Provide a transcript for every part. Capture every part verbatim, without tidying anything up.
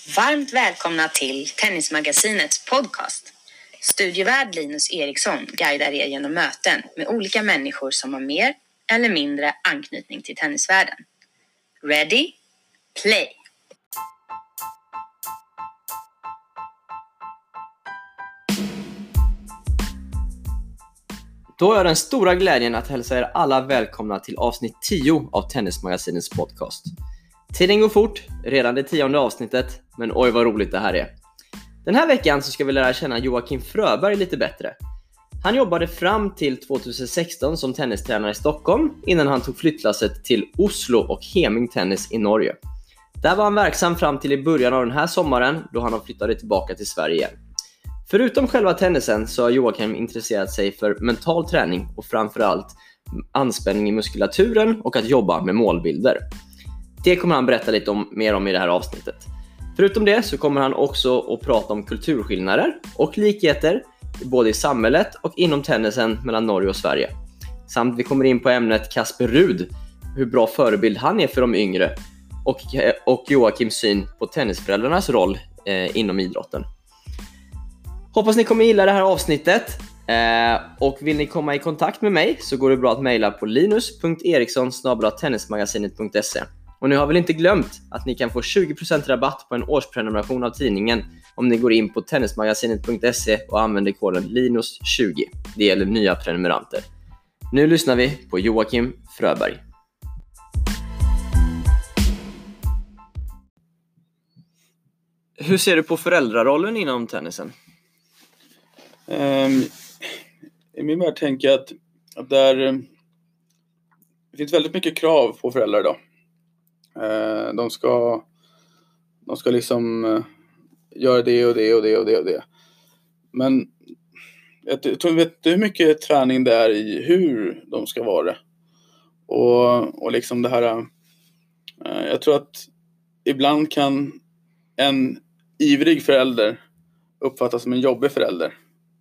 Varmt välkomna till Tennismagasinets podcast. Studievärd Linus Eriksson guidar er genom möten med olika människor som har mer eller mindre anknytning till tennisvärlden. Ready? Play! Då är den stora glädjen att hälsa er alla välkomna till avsnitt tio av Tennismagasinets podcast. Tiden går fort, redan det tionde avsnittet, men oj vad roligt det här är. Den här veckan så ska vi lära känna Joakim Fröberg lite bättre. Han jobbade fram till tjugohundrasexton som tennistränare i Stockholm innan han tog flyttlasset till Oslo och Heming Tennis i Norge. Där var han verksam fram till i början av den här sommaren då han flyttade tillbaka till Sverige igen. Förutom själva tennisen så har Joakim intresserat sig för mental träning och framförallt anspänning i muskulaturen och att jobba med målbilder. Det kommer han berätta lite om, mer om i det här avsnittet. Förutom det så kommer han också att prata om kulturskillnader och likheter både i samhället och inom tennisen mellan Norge och Sverige. Samt vi kommer in på ämnet Kasper Ruud, hur bra förebild han är för de yngre och, och Joakims syn på tennisföräldrarnas roll eh, inom idrotten. Hoppas ni kommer gilla det här avsnittet eh, och vill ni komma i kontakt med mig så går det bra att mejla på linus punkt eriksson snabel-a tennismagasinet punkt se. Och ni har väl inte glömt att ni kan få tjugo procent rabatt på en årsprenumeration av tidningen om ni går in på tennismagasinet punkt se och använder koden linus tjugo. Det gäller nya prenumeranter. Nu lyssnar vi på Joakim Fröberg. Hur ser du på föräldrarollen inom tennisen? Um, I min värld tänker jag att, att där, det finns väldigt mycket krav på föräldrar idag. Uh, de ska de ska liksom uh, göra det och det och det och det och det. Men jag tror vet inte hur mycket träning det är i hur de ska vara. Och, och liksom det här, uh, jag tror att ibland kan en ivrig förälder uppfattas som en jobbig förälder.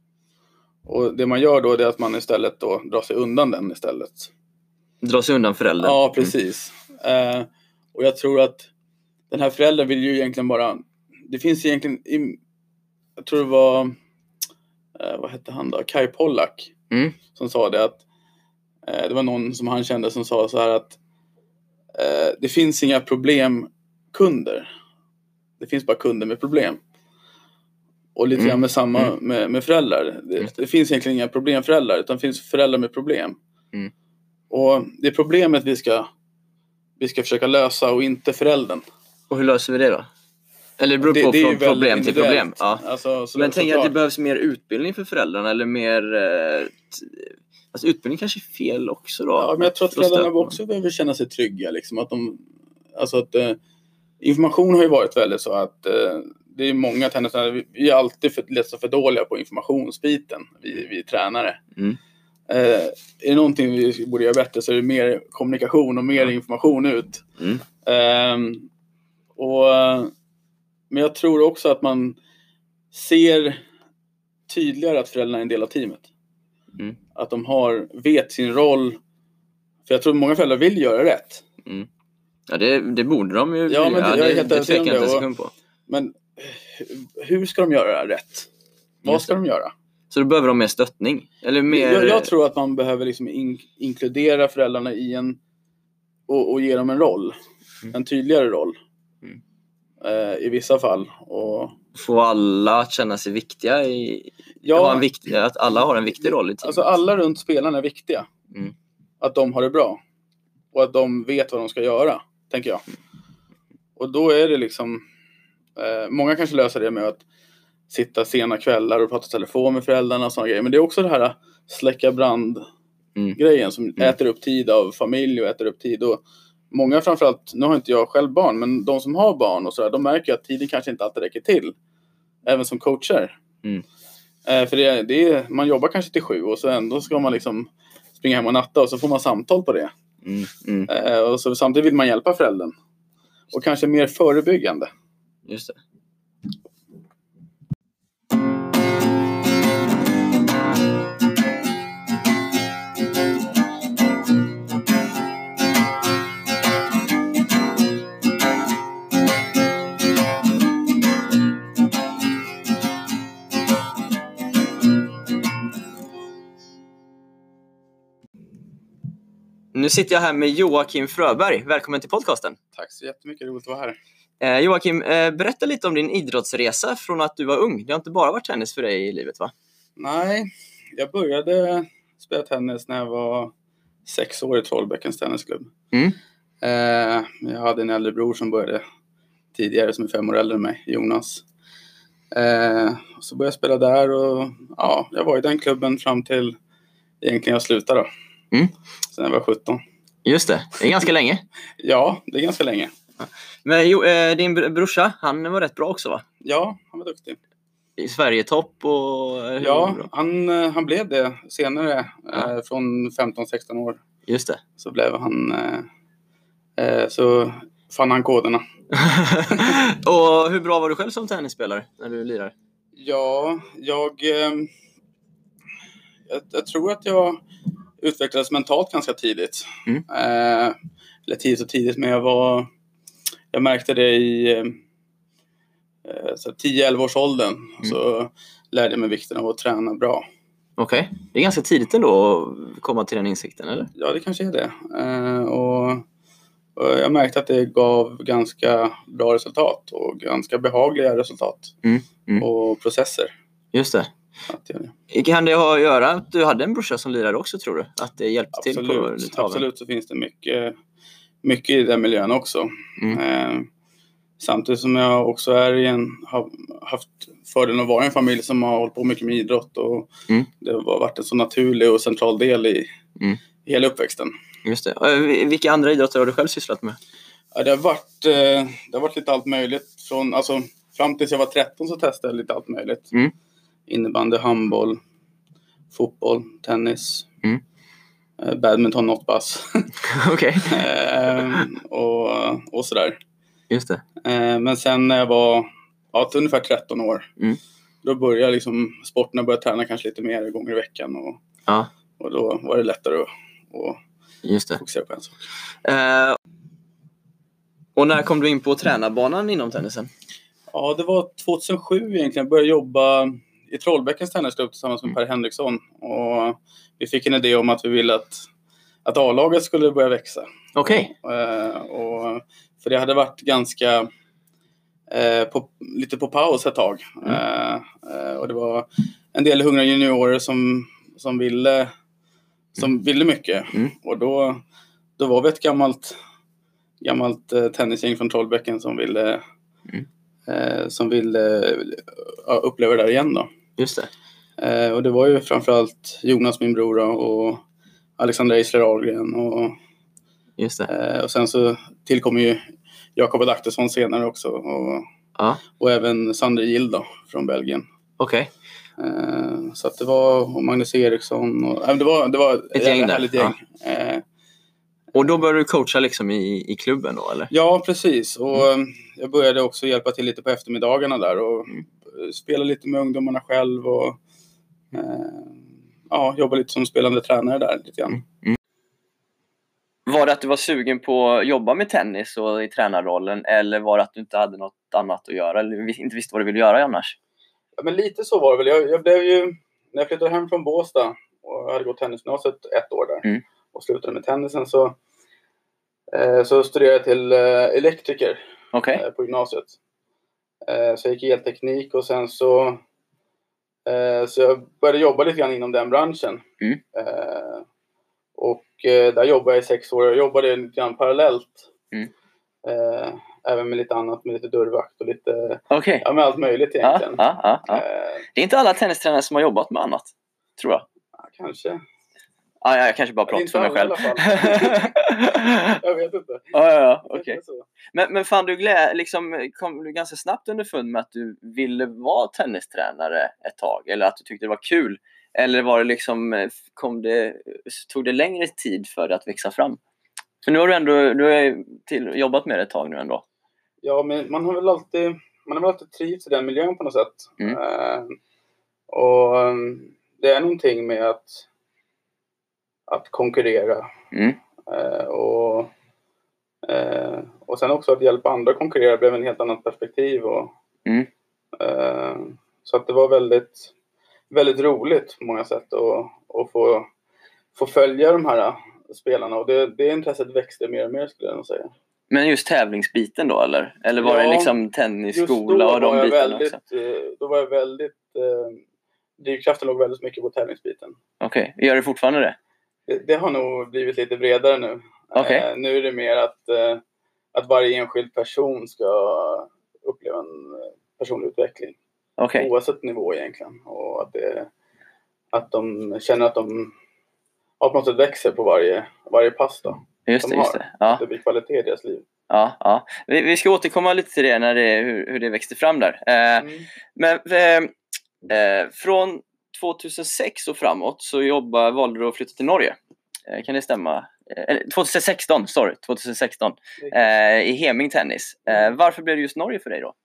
Och det man gör då är att man istället då drar sig undan den istället. Drar sig undan föräldern? Ja, precis. Mm. Eh, och jag tror att den här föräldern vill ju egentligen bara... Det finns egentligen... Jag tror det var... Eh, vad hette han då? Kai Pollak. Mm. Som sa det att... Eh, det var någon som han kände som sa så här att... Eh, det finns inga problemkunder. Det finns bara kunder med problem. Och lite grann mm. med samma mm. med, med föräldrar. Det, det finns egentligen inga problemföräldrar utan det finns föräldrar med problem. Mm. Och det är problemet vi ska vi ska försöka lösa och inte föräldern. Och hur löser vi det då? Eller det beror på det, det från problem till problem. Ja. Alltså, så men tänker jag att det behövs mer utbildning för föräldrarna eller mer... Eh, alltså utbildning kanske är fel också då. Ja, men jag tror att föräldrarna också behöver känna sig trygga. Liksom, att de, alltså att, eh, information har ju varit väldigt så att... Eh, det är många tennisare, vi är alltid för, lätt så för dåliga på informationsbiten, vi, vi tränare. Mm. Eh, är det någonting vi borde göra bättre så är det mer kommunikation och mer information ut. Mm. Eh, och, men jag tror också att man ser tydligare att föräldrarna är en del av teamet. Mm. Att de har, vet sin roll. För jag tror att många föräldrar vill göra rätt. Mm. Ja, det, det borde de ju. Ja, men det, ja, jag är det, helt det tvekar inte en sekund på. Men hur ska de göra rätt? Vad ska de göra? Så då behöver de mer stöttning? Eller mer... jag, jag tror att man behöver liksom in, inkludera föräldrarna i en och, och ge dem en roll. Mm. En tydligare roll. Mm. Eh, I vissa fall. Och... Få alla att känna sig viktiga i... Ja, en viktig... Att alla har en viktig roll i teamet. Alltså alla runt spelarna är viktiga. Mm. Att de har det bra. Och att de vet vad de ska göra. Tänker jag. Mm. Och då är det liksom... Eh, många kanske löser det med att sitta sena kvällar och prata telefon med föräldrarna och såna grejer. Men det är också det här släcka brand mm. grejen som mm. äter upp tid av familj och äter upp tid. Och många framförallt, nu har inte jag själv barn, men de som har barn och sådär, de märker att tiden kanske inte alltid räcker till. Även som coacher. Mm. Eh, för det, det är, man jobbar kanske till sju och så ändå ska man liksom springa hem och natta och så får man samtal på det. Mm. Mm. Eh, och så samtidigt vill man hjälpa föräldern. Och kanske mer förebyggande. Just det. Nu sitter jag här med Joakim Fröberg. Välkommen till podcasten. Tack så jättemycket, roligt att vara här. Eh, Joakim, eh, berätta lite om din idrottsresa från att du var ung. Det har inte bara varit tennis för dig i livet, va? Nej, jag började spela tennis när jag var sex år i Trollbäckens tennisklubb. Mm. Eh, jag hade en äldre bror som började tidigare, som är fem år äldre än mig, Jonas. Eh, så började jag spela där och ja, jag var i den klubben fram till egentligen jag slutade då. Mm. Sen jag var sjutton. Just det, det är ganska länge. Ja, det är ganska länge. Men jo, eh, din br- brorsa, han var rätt bra också, va? Ja, han var duktig. I Sverige-topp och... Ja, han, han blev det senare. Ja. Eh, från femton sexton år. Just det. Så blev han... Eh, eh, så fann han koderna. Och hur bra var du själv som tennisspelare när du lirar? Ja, jag... Eh, jag, jag tror att jag utvecklades mentalt ganska tidigt. Mm. Eh, eller tidigt och tidigt, men jag var... Jag märkte det i eh, tio elva års åldern. Mm. Så lärde jag mig vikten av att träna bra. Okej, okay. Det är ganska tidigt ändå att komma till den insikten, eller? Ja, det kanske är det. Eh, och, och jag märkte att det gav ganska bra resultat och ganska behagliga resultat. Mm. Mm. Och processer. Just det. Att göra det. Kan det ha att göra att du hade en brorsa som lirade också, tror du? Att det hjälpte absolut, till på traven? Absolut, så finns det mycket, mycket i den miljön också. Mm. Eh, samtidigt som jag också är i en, har haft fördelen att vara i en familj som har hållit på mycket med idrott. Och mm. det har varit en så naturlig och central del i, mm. i hela uppväxten. Just det. Och vilka andra idrotter har du själv sysslat med? Ja, det, har varit, eh, det har varit lite allt möjligt. Från, alltså, fram tills jag var tretton så testade jag lite allt möjligt. Mm. Innebandy, handboll, fotboll, tennis, mm. eh, badminton, något Okej. eh, och, och sådär. Just det. Eh, men sen när jag var ja, ungefär tretton år, mm. då började liksom sporterna börja träna kanske lite mer gånger i veckan. Och, ja. och då var det lättare att, att Just det. fokusera på en sak. Eh, och när kom du in på tränarbanan inom tennisen? Ja, det var tjugohundrasju egentligen. Jag började jobba i Trollbäckens tennisklubb tillsammans med mm. Per Henriksson. Och vi fick en idé om att vi ville att, att A-laget skulle börja växa. Okej. Okay. Eh, och, för det hade varit ganska eh, på, lite på paus ett tag. Mm. Eh, och det var en del hungriga juniorer som, som, ville, som mm. ville mycket. Mm. Och då, då var vi ett gammalt, gammalt eh, tennisgäng från Trollbäcken som ville... Mm. Eh, som ville ja, uppleva det där igen då. Just det. Eh, och det var ju framförallt Jonas, min bror, och Alexander Eisler Ahlgren. Och, Just det. eh, och sen så tillkom ju Jakob Adaktusson senare också. Och, ja. och även Sander Gill då, från Belgien. Okej. Okay. Eh, så att det var och Magnus Eriksson. Och, äh, det var, det var ett gäng där. Ett gäng. Ja. Eh, och då började du coacha liksom i, i klubben då, eller? Ja, precis. Och mm. jag började också hjälpa till lite på eftermiddagarna där. Och mm. spela lite med ungdomarna själv. Och eh, ja, jobba lite som spelande tränare där lite grann. Mm. Mm. Var det att du var sugen på att jobba med tennis och i tränarrollen? Eller var det att du inte hade något annat att göra? Eller inte visste vad du ville göra annars? Ja, men lite så var det väl. Jag, jag blev ju... När jag flyttade hem från Båstad och hade gått tennisgymnasiet ett år där. Mm. Och slutade med tennisen så... Så studerade jag till elektriker okay. på gymnasiet. Så jag gick elteknik och sen så, så jag började jobba lite grann inom den branschen. Mm. Och där jobbade jag i sex år. Jag jobbade lite grann parallellt. Mm. Även med lite annat, med lite dörrvakt och lite, okay. ja, med allt möjligt egentligen. Ja, ja, ja, ja. Det är inte alla tennistränare som har jobbat med annat, tror jag. Ja, kanske. Ah, ja, jag kanske bara pratar för mig själv. Jag vet inte. Ah, ja, ja, okej. Okay. Men, men fan, du glä, liksom, kom du ganska snabbt underfund med att du ville vara tennistränare ett tag? Eller att du tyckte det var kul? Eller var det liksom, kom det, tog det längre tid för det att växa fram? För nu har du ändå du har till, jobbat med det ett tag nu ändå. Ja, men man har väl alltid, man har väl alltid trivts i den miljön på något sätt. Mm. Uh, och um, det är någonting med att att konkurrera. Mm. Uh, och, uh, och sen också att hjälpa andra att konkurrera blev en helt annat perspektiv. Och, mm. uh, så att det var väldigt, väldigt roligt på många sätt att, att få, få följa de här spelarna. Och det, det intresset växte mer och mer skulle jag nog säga. Men just tävlingsbiten då eller? Eller var ja, det liksom tennisskola och de bitarna också? Då var jag väldigt... Eh, drivkraften låg väldigt mycket på tävlingsbiten. Okej, okay. Gör det fortfarande det? det? Det har nog blivit lite bredare nu. Okay. Eh, nu är det mer att, eh, att varje enskild person ska uppleva en personlig utveckling. Okay. Oavsett nivå egentligen. Och att, det, att de känner att de på något sätt växer på varje, varje pass då. Just det, just det. Ja. Det blir kvalitet i deras liv. Ja, ja. Vi, vi ska återkomma lite till det, när det hur, hur det växte fram där. Eh, mm. Men eh, eh, från tjugohundrasex och framåt så jobbar, valde du att flytta till Norge. Eh, kan det stämma? Eh, tjugohundrasexton, sorry. tjugohundrasexton. Eh, I Heming Tennis. Eh, varför blev det just Norge för dig då?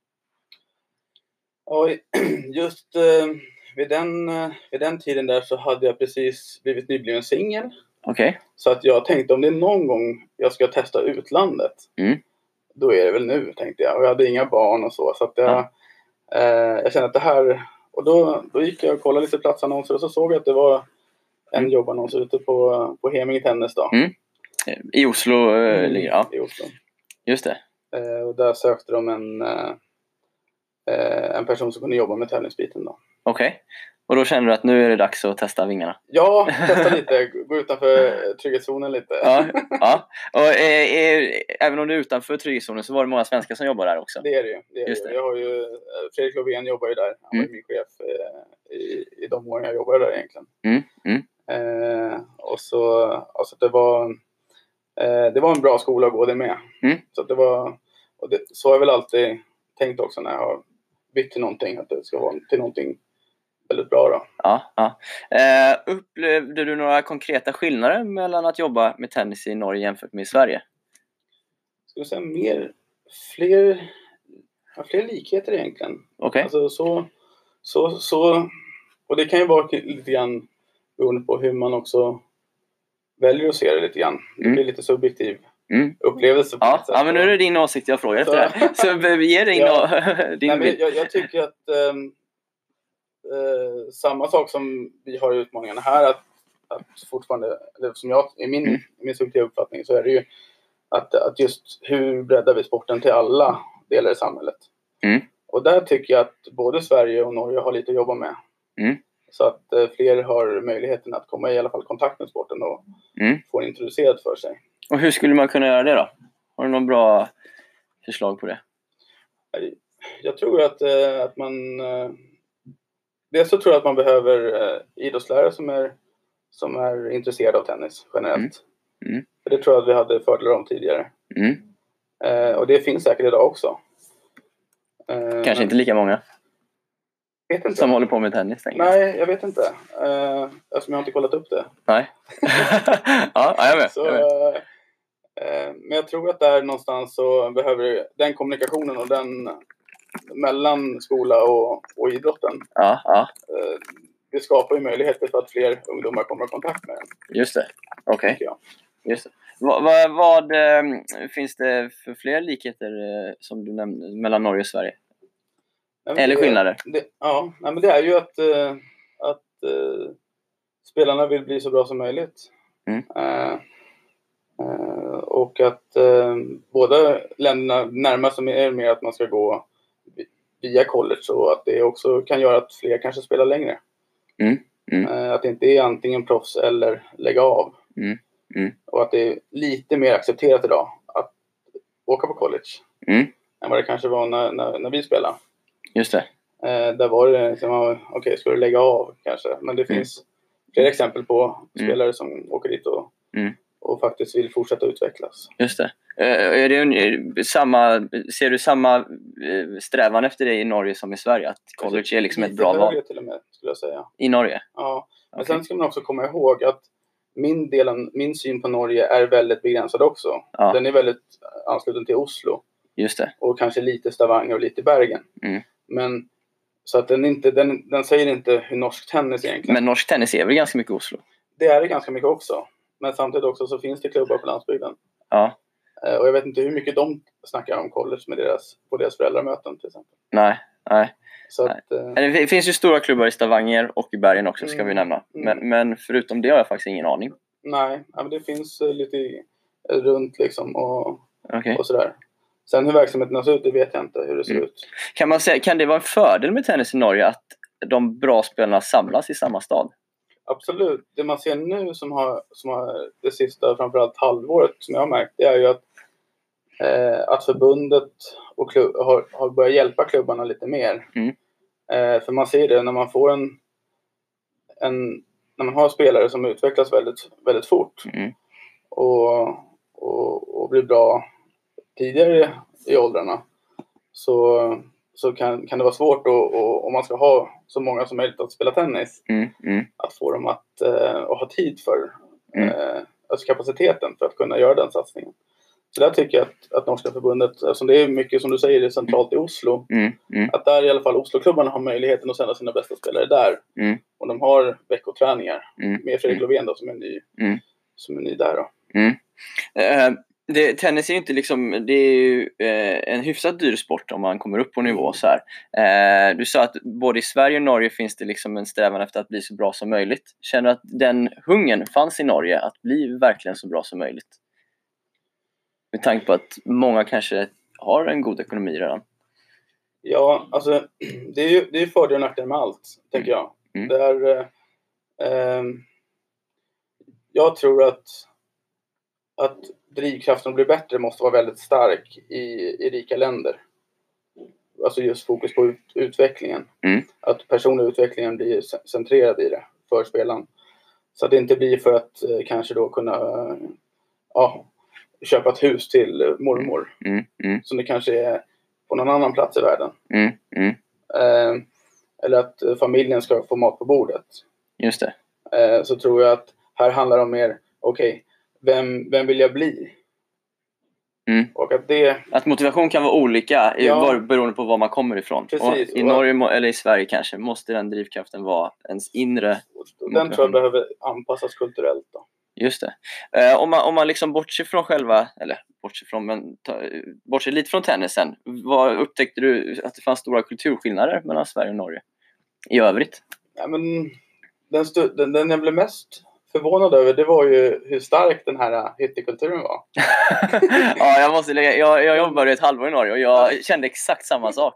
Ja, just eh, vid, den, eh, vid den tiden där så hade jag precis blivit nybliven singel. Okej. Okay. Så att jag tänkte om det är någon gång jag ska testa utlandet. Mm. Då är det väl nu, tänkte jag. Och jag hade inga barn och så. Så att jag, ja. eh, jag kände att det här... Och då, då gick jag och kollade lite platsannonser. Och så såg jag att det var en mm. jobbannons ute på, på Heming Tennis då. Mm. I Oslo eh, mm, ligger ja. I Oslo. Just det. Eh, och där sökte de en, eh, en person som kunde jobba med tävlingsbiten då. Okej. Okay. Och då känner du att nu är det dags att testa vingarna? Ja, testa lite. Gå utanför trygghetszonen lite. Ja, ja. Och är, är, även om du är utanför trygghetszonen så var det många svenskar som jobbar där också? Det är det ju. Det är Just det. Jag har ju Fredrik Lovén jobbar ju där. Han var mm. min chef i, i de åren jag jobbade där egentligen. Mm. Mm. Eh, och så alltså det var eh, det var en bra skola att gå det med. Mm. Så att det var och det, så har jag väl alltid tänkt också när jag har bytt till någonting, att det ska vara till någonting väldigt bra då. Ja, ja. Eh, upplevde du några konkreta skillnader mellan att jobba med tennis i Norge jämfört med i Sverige? Ska jag säga mer, fler, ja, fler likheter egentligen. Okej. Okay. Alltså så, så, så, och det kan ju vara lite grann beroende på hur man också väljer att se det lite grann. Det blir mm. lite subjektiv mm. upplevelse. På ja, ja, men nu är det din åsikt jag frågar efter det här. Så ge dig ja. din Nej, men jag, jag tycker att um, Uh, samma sak som vi har i utmaningarna här, att, att fortfarande, eller som jag, i min, mm. min subjektiva uppfattning så är det ju att, att just hur breddar vi sporten till alla delar i samhället. Mm. Och där tycker jag att både Sverige och Norge har lite att jobba med. Mm. Så att uh, fler har möjligheten att komma i alla fall kontakt med sporten och mm. få en introducerad för sig. Och hur skulle man kunna göra det då? Har du någon bra förslag på det? Jag, jag tror att, uh, att man... Uh, Dels så tror jag att man behöver eh, idrottslärare som är, som är intresserade av tennis generellt. Mm. Mm. För det tror jag att vi hade fördelar om tidigare. Mm. Eh, och det finns säkert idag också. Eh, Kanske men... inte lika många. Vet inte. Som håller på med tennis. Nej, jag vet inte. Eh, eftersom jag har inte kollat upp det. Nej. Ja, jag vet. Så, jag vet. Eh, men jag tror att där någonstans så behöver den kommunikationen och den... mellan skola och, och idrotten. Ja, ja. Det skapar ju möjligheter för att fler ungdomar kommer i kontakt med den. Just det. Okej. Okay. Just det. Vad, vad, vad äh, finns det för fler likheter äh, som du nämnde mellan Norge och Sverige? Nej, eller det, skillnader? Det, ja, nej, men det är ju att, äh, att äh, spelarna vill bli så bra som möjligt. Mm. Äh, äh, och att äh, båda länderna närmar sig mer, mer att man ska gå via college, så att det också kan göra att fler kanske spelar längre. Mm. Mm. Att det inte är antingen proffs eller lägga av. Mm. Mm. Och att det är lite mer accepterat idag att åka på college. Mm. Än vad det kanske var när, när, när vi spelade. Just det. Eh, där var det liksom, okej, okay, ska du lägga av kanske? Men det Mm. finns flera exempel på Mm. spelare som åker dit och, mm. och faktiskt vill fortsätta utvecklas. Just det. Är det samma, ser du samma strävan efter det i Norge som i Sverige? Att college är liksom ett bra val? Till och med, skulle jag säga. I Norge? Ja. Men okay. Sen ska man också komma ihåg att min, delen, min syn på Norge är väldigt begränsad också. Ja. Den är väldigt ansluten till Oslo. Just det. Och kanske lite Stavanger och lite Bergen. Mm. Men så att den, inte, den, den säger inte hur norsk tennis egentligen. Men norsk tennis är väl ganska mycket Oslo? Det är det ganska mycket också. Men samtidigt också så finns det klubbar på landsbygden. Ja. Och jag vet inte hur mycket de snackar om college med deras, på deras föräldramöten till exempel. Nej, nej. Så nej. Att, eh... Det finns ju stora klubbar i Stavanger och i Bergen också, ska mm, vi nämna. mm. Men, men förutom det har jag faktiskt ingen aning. Nej, men det finns lite runt liksom och, okay. och sådär. Sen hur verksamheten ser ut, det vet jag inte hur det ser mm. ut. Kan man säga, kan det vara en fördel med tennis i Norge att de bra spelarna samlas i samma stad? Absolut. Det man ser nu som har, som har det sista framförallt halvåret som jag har märkt, det är ju att, eh, att förbundet och klubb, har, har börjat hjälpa klubbarna lite mer. Mm. Eh, för man ser det när man får en, en när man har spelare som utvecklas väldigt, väldigt fort mm. och, och, och blir bra tidigare i åldrarna, så, så kan, kan det vara svårt att, och, om man ska ha så många som möjligt att spela tennis mm. Mm. att få dem att, uh, att ha tid för mm. uh, alltså kapaciteten för att kunna göra den satsningen. Så där tycker jag att, att Norska förbundet, eftersom det är mycket som du säger, det är centralt i Oslo, mm. Mm. att där i alla fall Oslo-klubbarna har möjligheten att sända sina bästa spelare där. Mm. Och de har veckoträningar mm. med Fredrik Lovén då, som är ny, mm. som är ny där då. Mm. Uh, det, tennis är ju inte liksom, det är ju uh, en hyfsat dyr sport om man kommer upp på nivå så här. Uh, du sa att både i Sverige och Norge finns det liksom en strävan efter att bli så bra som möjligt. Känner du att den hungern fanns i Norge att bli verkligen så bra som möjligt? Med tanke på att många kanske har en god ekonomi redan. Ja, alltså det är ju det är fördel och nackdel med allt, tänker jag. Mm. Det är, eh, jag tror att, att drivkraften att bli bättre måste vara väldigt stark i, i rika länder. Alltså just fokus på ut, utvecklingen. Mm. Att personliga utvecklingen blir centrerad i det för spelaren. Så att det inte blir för att eh, kanske då kunna... Ja, köpa ett hus till mormor. Mm, mm. Som det kanske är på någon annan plats i världen. Mm, mm. Eh, eller att familjen ska få mat på bordet. Just det. Eh, så tror jag att här handlar det om mer, okej, okay, vem, vem vill jag bli? Mm. Och att, det... att motivation kan vara olika ja. beroende på var man kommer ifrån. Precis. Och i Norge eller i Sverige kanske måste den drivkraften vara ens inre. Och den tror jag behöver anpassas kulturellt då. Just det. Eh, om man, om man liksom bortser från själva, eller bortser från, men ta, bortser lite från tennisen, vad upptäckte du att det fanns stora kulturskillnader mellan Sverige och Norge i övrigt? Ja, men den, stu- den, den jag blev mest förvånad över, det var ju hur stark den här hyttekulturen var. Ja, jag måste lägga, jag, jag jobbade ett halvår i Norge och jag ja. kände exakt samma sak.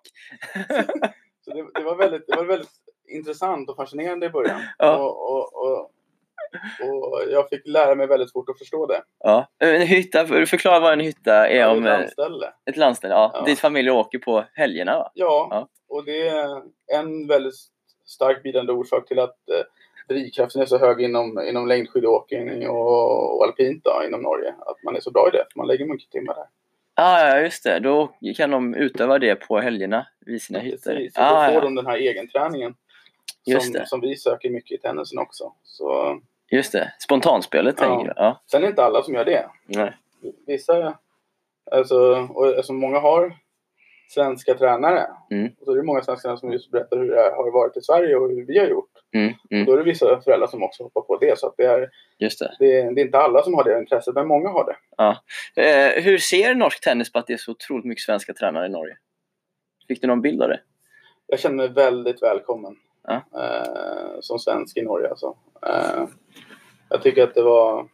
Så det, det, var väldigt, det var väldigt intressant och fascinerande i början. Ja. Och, och, och Och jag fick lära mig väldigt fort att förstå det. Ja. En hytta, förklara vad en hytta är. Ja, om ett landställe. Ett landställe, ja. ja. Dit familjer åker på helgerna, va? Ja, ja, och det är en väldigt stark bidragande orsak till att eh, drivkraften är så hög inom, inom längdskidåkning och, och alpint då, inom Norge. Att man är så bra i det, för man lägger mycket timmar där. Ah, ja, just det. Då kan de utöva det på helgerna vid sina hytter. Precis, och ah, då får ja. de den här egenträningen som, som vi söker mycket i tennisen också. Så... Just det, spontanspelet ja. tänker jag. Ja. Sen är inte alla som gör det. Nej. Vissa, alltså, och alltså många har svenska tränare. Mm. Och så är det många svenska tränare som just berättar hur det har varit i Sverige och hur vi har gjort. Mm. Mm. Och då är det vissa föräldrar som också hoppar på det. Så att det, är, just det. Det, det är inte alla som har det intresset, men många har det. Ja. Eh, hur ser norsk tennis på att det är så otroligt mycket svenska tränare i Norge? Fick du någon bild av det? Jag känner mig väldigt välkommen. Ja. Eh, som svensk i Norge alltså. Eh, jag tycker att det var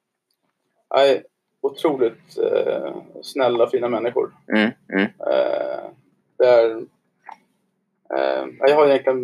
nej, otroligt eh, snälla fina människor. Mm, mm. Eh, det är, eh, jag har egentligen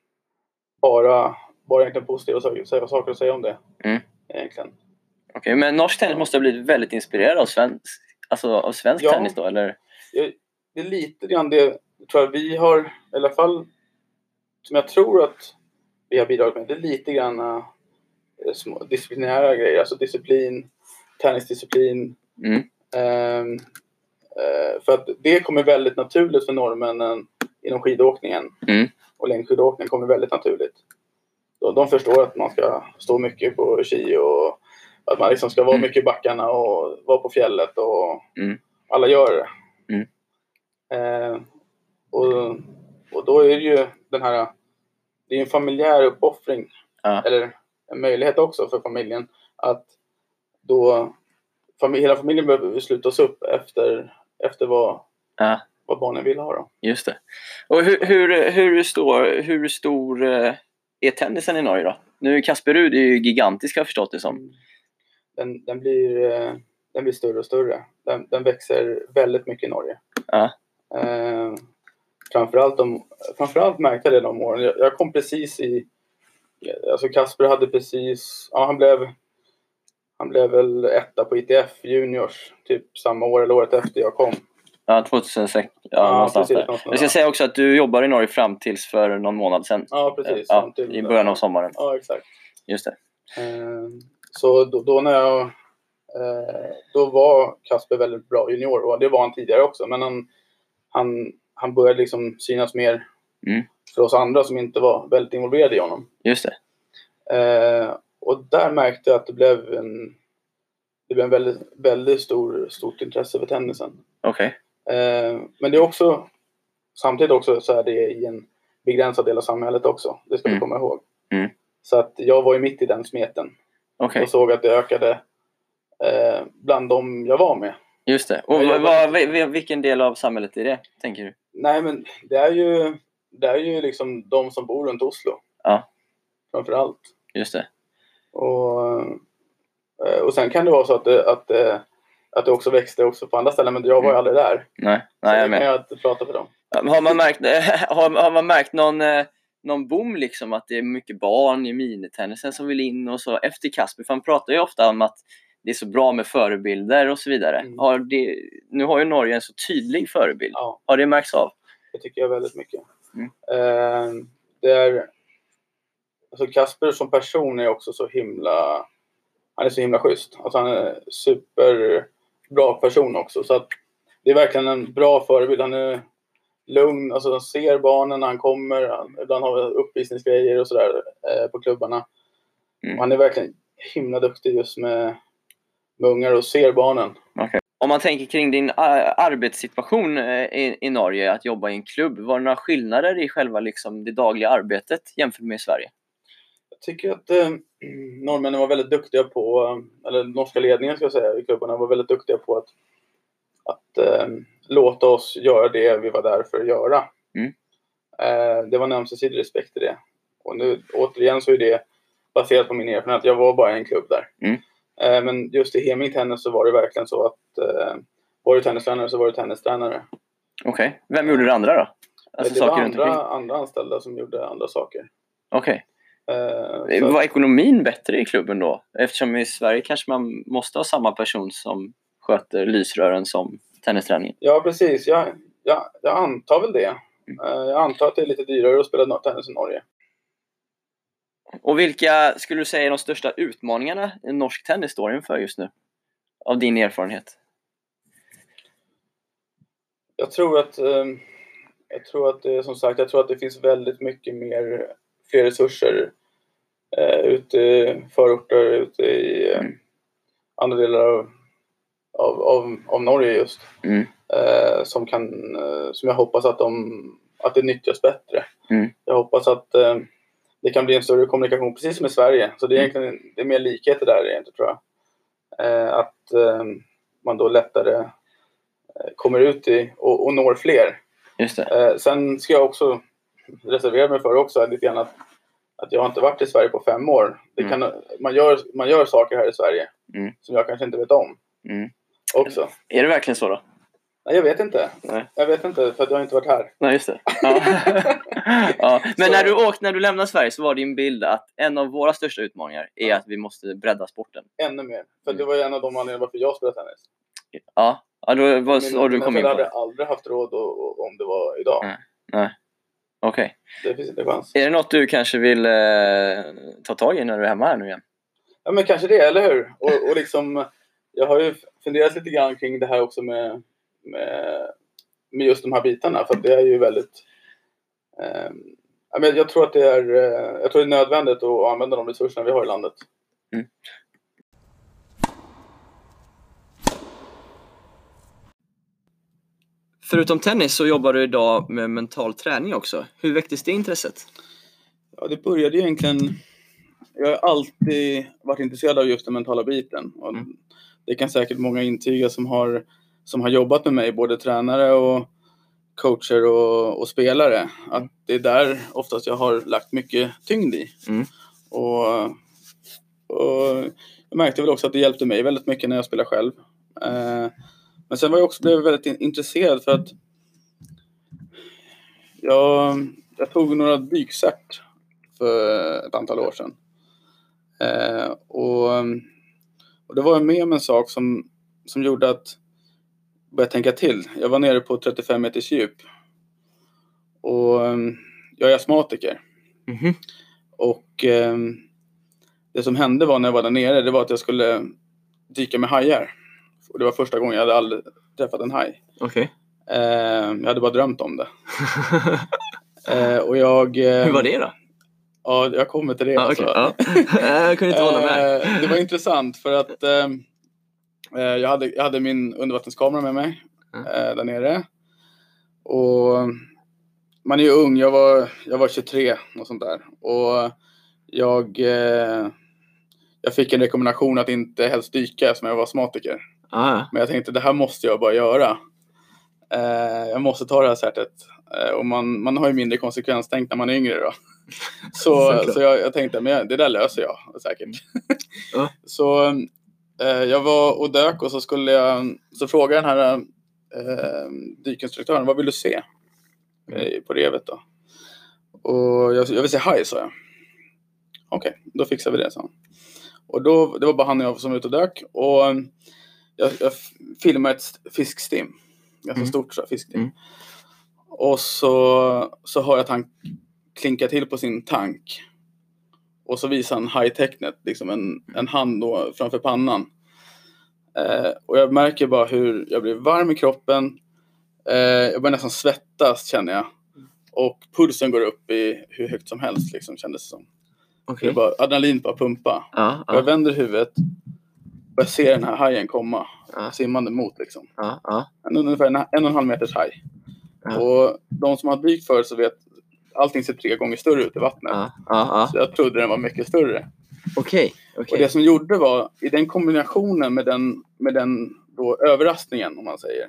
bara, bara egentligen positiva saker, saker att säga om det. Mm. Egentligen. Okej, okay, men norsk tennis måste ha blivit väldigt inspirerad av svensk, alltså av svensk ja, tennis då, eller? Jag, det är lite grann det, tror jag vi har, i alla fall som jag tror att vi har bidragit med, det är lite grann uh, små disciplinära grejer, alltså disciplin, tennisdisciplin. Mm. Um, uh, för att det kommer väldigt naturligt för norrmännen inom skidåkningen. Mm. Och längdskidåkningen kommer väldigt naturligt. Så de förstår att man ska stå mycket på ski och att man liksom ska vara mm. mycket i backarna och vara på fjället och mm. alla gör det. Mm. Uh, och, och då är det ju den här, det är en familjär uppoffring. Ja. Eller en möjlighet också för familjen att då familj, hela familjen behöver slutas upp efter, efter vad, ja. vad barnen vill ha då. Just det. Och hur, hur, hur, stor, hur stor är tennisen i Norge då? Nu Kasper Ruud är ju gigantisk, har jag förstått det som. den, den, blir, eh, den blir större och större. Den, den växer väldigt mycket i Norge. Ja. Eh, framförallt, de, framförallt märkte jag det de åren. Jag, jag kom precis i... Alltså Kasper hade precis... Ja, han blev... Han blev väl etta på I T F Juniors typ samma år eller året efter jag kom. Ja, tjugohundrasex. Ja, Ja, någonstans precis, där. någonstans Jag ska där. säga också att du jobbar i Norge fram tills för någon månad sedan. Ja, precis. Ja, till, i början av sommaren. Ja, exakt. Just det. Eh, så då, då när jag... Eh, då var Kasper väldigt bra junior. Och det var han tidigare också. Men han, han, han började liksom synas mer Mm. för oss andra som inte var väldigt involverade i honom. Just det. Eh, och där märkte jag att det blev en... Det blev en väldigt, väldigt stor, stort intresse för tennisen. Okej. Okay. Eh, men det är också, samtidigt också så är det i en begränsad del av samhället också. Det ska Mm. vi komma ihåg. Mm. Så att jag var ju mitt i den smeten. Okej. Och såg att det ökade eh, bland de jag var med. Just det. Och Jag vad, jobbar- vad, vilken del av samhället är det, tänker du? Nej, men det är ju, det är ju liksom de som bor runt Oslo. Ja. Framförallt. Just det. Och, eh, och sen kan det vara så att det, att, det, att det också växte också på andra ställen. Men jag var ju Mm. aldrig där. Nej, Så nej jag det kan med. jag inte prata för dem. Har man märkt, har, har man märkt någon, eh, någon boom liksom, att det är mycket barn i minitennisen som vill in och så efter Kasper? För han pratar ju ofta om att det är så bra med förebilder och så vidare. Mm. Har det, nu har ju Norge en så tydlig förebild. Ja. Har det märkts av? Det tycker jag väldigt mycket. Mm. Eh, det är... Alltså Kasper som person är också så himla... Han är så himla schysst. Alltså han är superbra person också. Så att det är verkligen en bra förebild. Han är lugn. Alltså han ser barnen när han kommer. Han, ibland har vi uppvisningsgrejer och sådär eh, på klubbarna. Mm. Och han är verkligen himla duktig just med, med ungar och ser barnen. Okay. Om man tänker kring din ar- arbetssituation eh, i, i Norge, att jobba i en klubb, var det några skillnader i själva liksom, det dagliga arbetet jämfört med Sverige? Jag tycker att eh, norrmännen var väldigt duktiga på, eller norska ledningen ska jag säga, i klubbarna var väldigt duktiga på att, att eh, låta oss göra det vi var där för att göra. Mm. Eh, det var en ömsesidig respekt i det. Och nu återigen så är det baserat på min erfarenhet. Jag var bara i en klubb där. Mm. Eh, men just i Heming Tennis så var det verkligen så att eh, var du tennistränare så var du tennistränare. Okej. Okay. Vem gjorde det andra då? Alltså det var saker runt andra, omkring? andra anställda som gjorde andra saker. Okej. Okay. Uh, var ekonomin bättre i klubben då? Eftersom i Sverige kanske man måste ha samma person som sköter lysrören som tennisträningen. Ja, precis. Jag, jag, jag antar väl det. Uh, jag antar att det är lite dyrare att spela tennis i Norge. Och vilka skulle du säga är de största utmaningarna i norsk tennis står inför just nu? Av din erfarenhet. Jag tror att um, jag tror att det, som sagt, jag tror att det finns väldigt mycket mer fler resurser uh, ute i förorter, ute i uh, mm. andra delar av, av, av, av Norge just. Mm. Uh, som kan uh, som jag hoppas att de att det nyttjas bättre. Mm. Jag hoppas att uh, det kan bli en större kommunikation precis som i Sverige. Så det är egentligen det är mer likheter där egentligen, tror jag. Uh, att uh, man då lättare uh, kommer ut i och, och når fler. Just det. Uh, sen ska jag också reservera mig för också lite grann att, att jag har inte varit i Sverige på fem år. Det kan, mm. man, gör, man gör saker här i Sverige mm. som jag kanske inte vet om. Mm. Också. Är det verkligen så då? Nej, jag vet inte. Nej. Jag vet inte, för att jag har inte varit här. Nej, just det. Ja. Ja. Men så... när du åkte, när du lämnade Sverige så var din bild att en av våra största utmaningar är ja. att vi måste bredda sporten. Ännu mer. För mm. det var ju en av de anledningarna varför jag spelade tennis. Ja, ja då var så men, du kom in på. Jag hade aldrig haft råd och, och, om det var idag. Nej, Nej. Okej. Okay. Det finns inte chans. Är det något du kanske vill eh, ta tag i när du är hemma här nu igen? Ja, men kanske det, eller hur? Och, och liksom, jag har ju funderat lite grann kring det här också med, med, med just de här bitarna. För att det är ju väldigt... Eh, jag, jag tror att det är, jag tror det är nödvändigt att använda de resurserna vi har i landet. Mm. Förutom tennis så jobbar du idag med mental träning också. Hur väcktes det intresset? Ja, det började egentligen... Jag har alltid varit intresserad av just den mentala biten. Och mm. det kan säkert många intyga som har, som har jobbat med mig. Både tränare och coacher och, och spelare. Att det är där oftast jag har lagt mycket tyngd i. Mm. Och, och jag märkte väl också att det hjälpte mig väldigt mycket när jag spelade själv. Eh, men sen var jag också blev jag väldigt in- intresserad för att jag, jag tog några dykcert för ett antal år sedan. Eh, och, och det var jag med om en sak som, som gjorde att jag började tänka till. Jag var nere på trettiofem meters djup. Och jag är astmatiker. Mm-hmm. Och eh, det som hände var när jag var där nere, det var att jag skulle dyka med hajar. Och det var första gången jag hade aldrig träffat en haj. Okej. Okay. Eh, jag hade bara drömt om det. eh, och jag... Eh, Hur var det då? Ja, jag kommer till det. Ah, okay. Ja. Jag kunde inte hålla med. Eh, det var intressant för att eh, jag, hade, jag hade min undervattenskamera med mig mm. eh, där nere. Och man är ju ung, jag var, jag var tjugotre och sånt där. Och jag, eh, jag fick en rekommendation att inte helst dyka som jag var astmatiker. Ah. Men jag tänkte, det här måste jag bara göra. Eh, jag måste ta det här sättet. Eh, och man, man har ju mindre konsekvenstänk när man är yngre då. Så, så jag, jag tänkte, men det där löser jag säkert. Uh. Så eh, jag var och dök och så skulle jag, så frågade den här eh, dykinstruktören, vad vill du se eh, på revet då? Och jag, jag vill se haj, sa jag. Okej, okay, då fixar vi det, så. Och då, det var bara han och jag som var ute och dök. Och jag, jag filmade ett fiskstim. Ganska mm. stort så, fiskstim. Mm. Och så, så hör jag att han klinkar till på sin tank. Och så visar han hajtecknet. Liksom en, en hand då framför pannan. Eh, och jag märker bara hur jag blir varm i kroppen. Eh, jag börjar nästan svettas, känner jag. Och pulsen går upp i hur högt som helst, liksom, kändes det som. Okay. Det bara, adrenalin bara pumpa. Ja, ja. Jag vänder huvudet. Och jag ser den här hajen komma. Ja. Simmande mot liksom. Ja, ja. En, ungefär en, en och en halv meters haj. Ja. Och de som har dykt för så vet allting ser tre gånger större ut i vattnet. Ja, ja, ja. Så jag trodde den var mycket större. Okej. Okay, okay. Och det som gjorde var, i den kombinationen med den, med den då överraskningen, om man säger.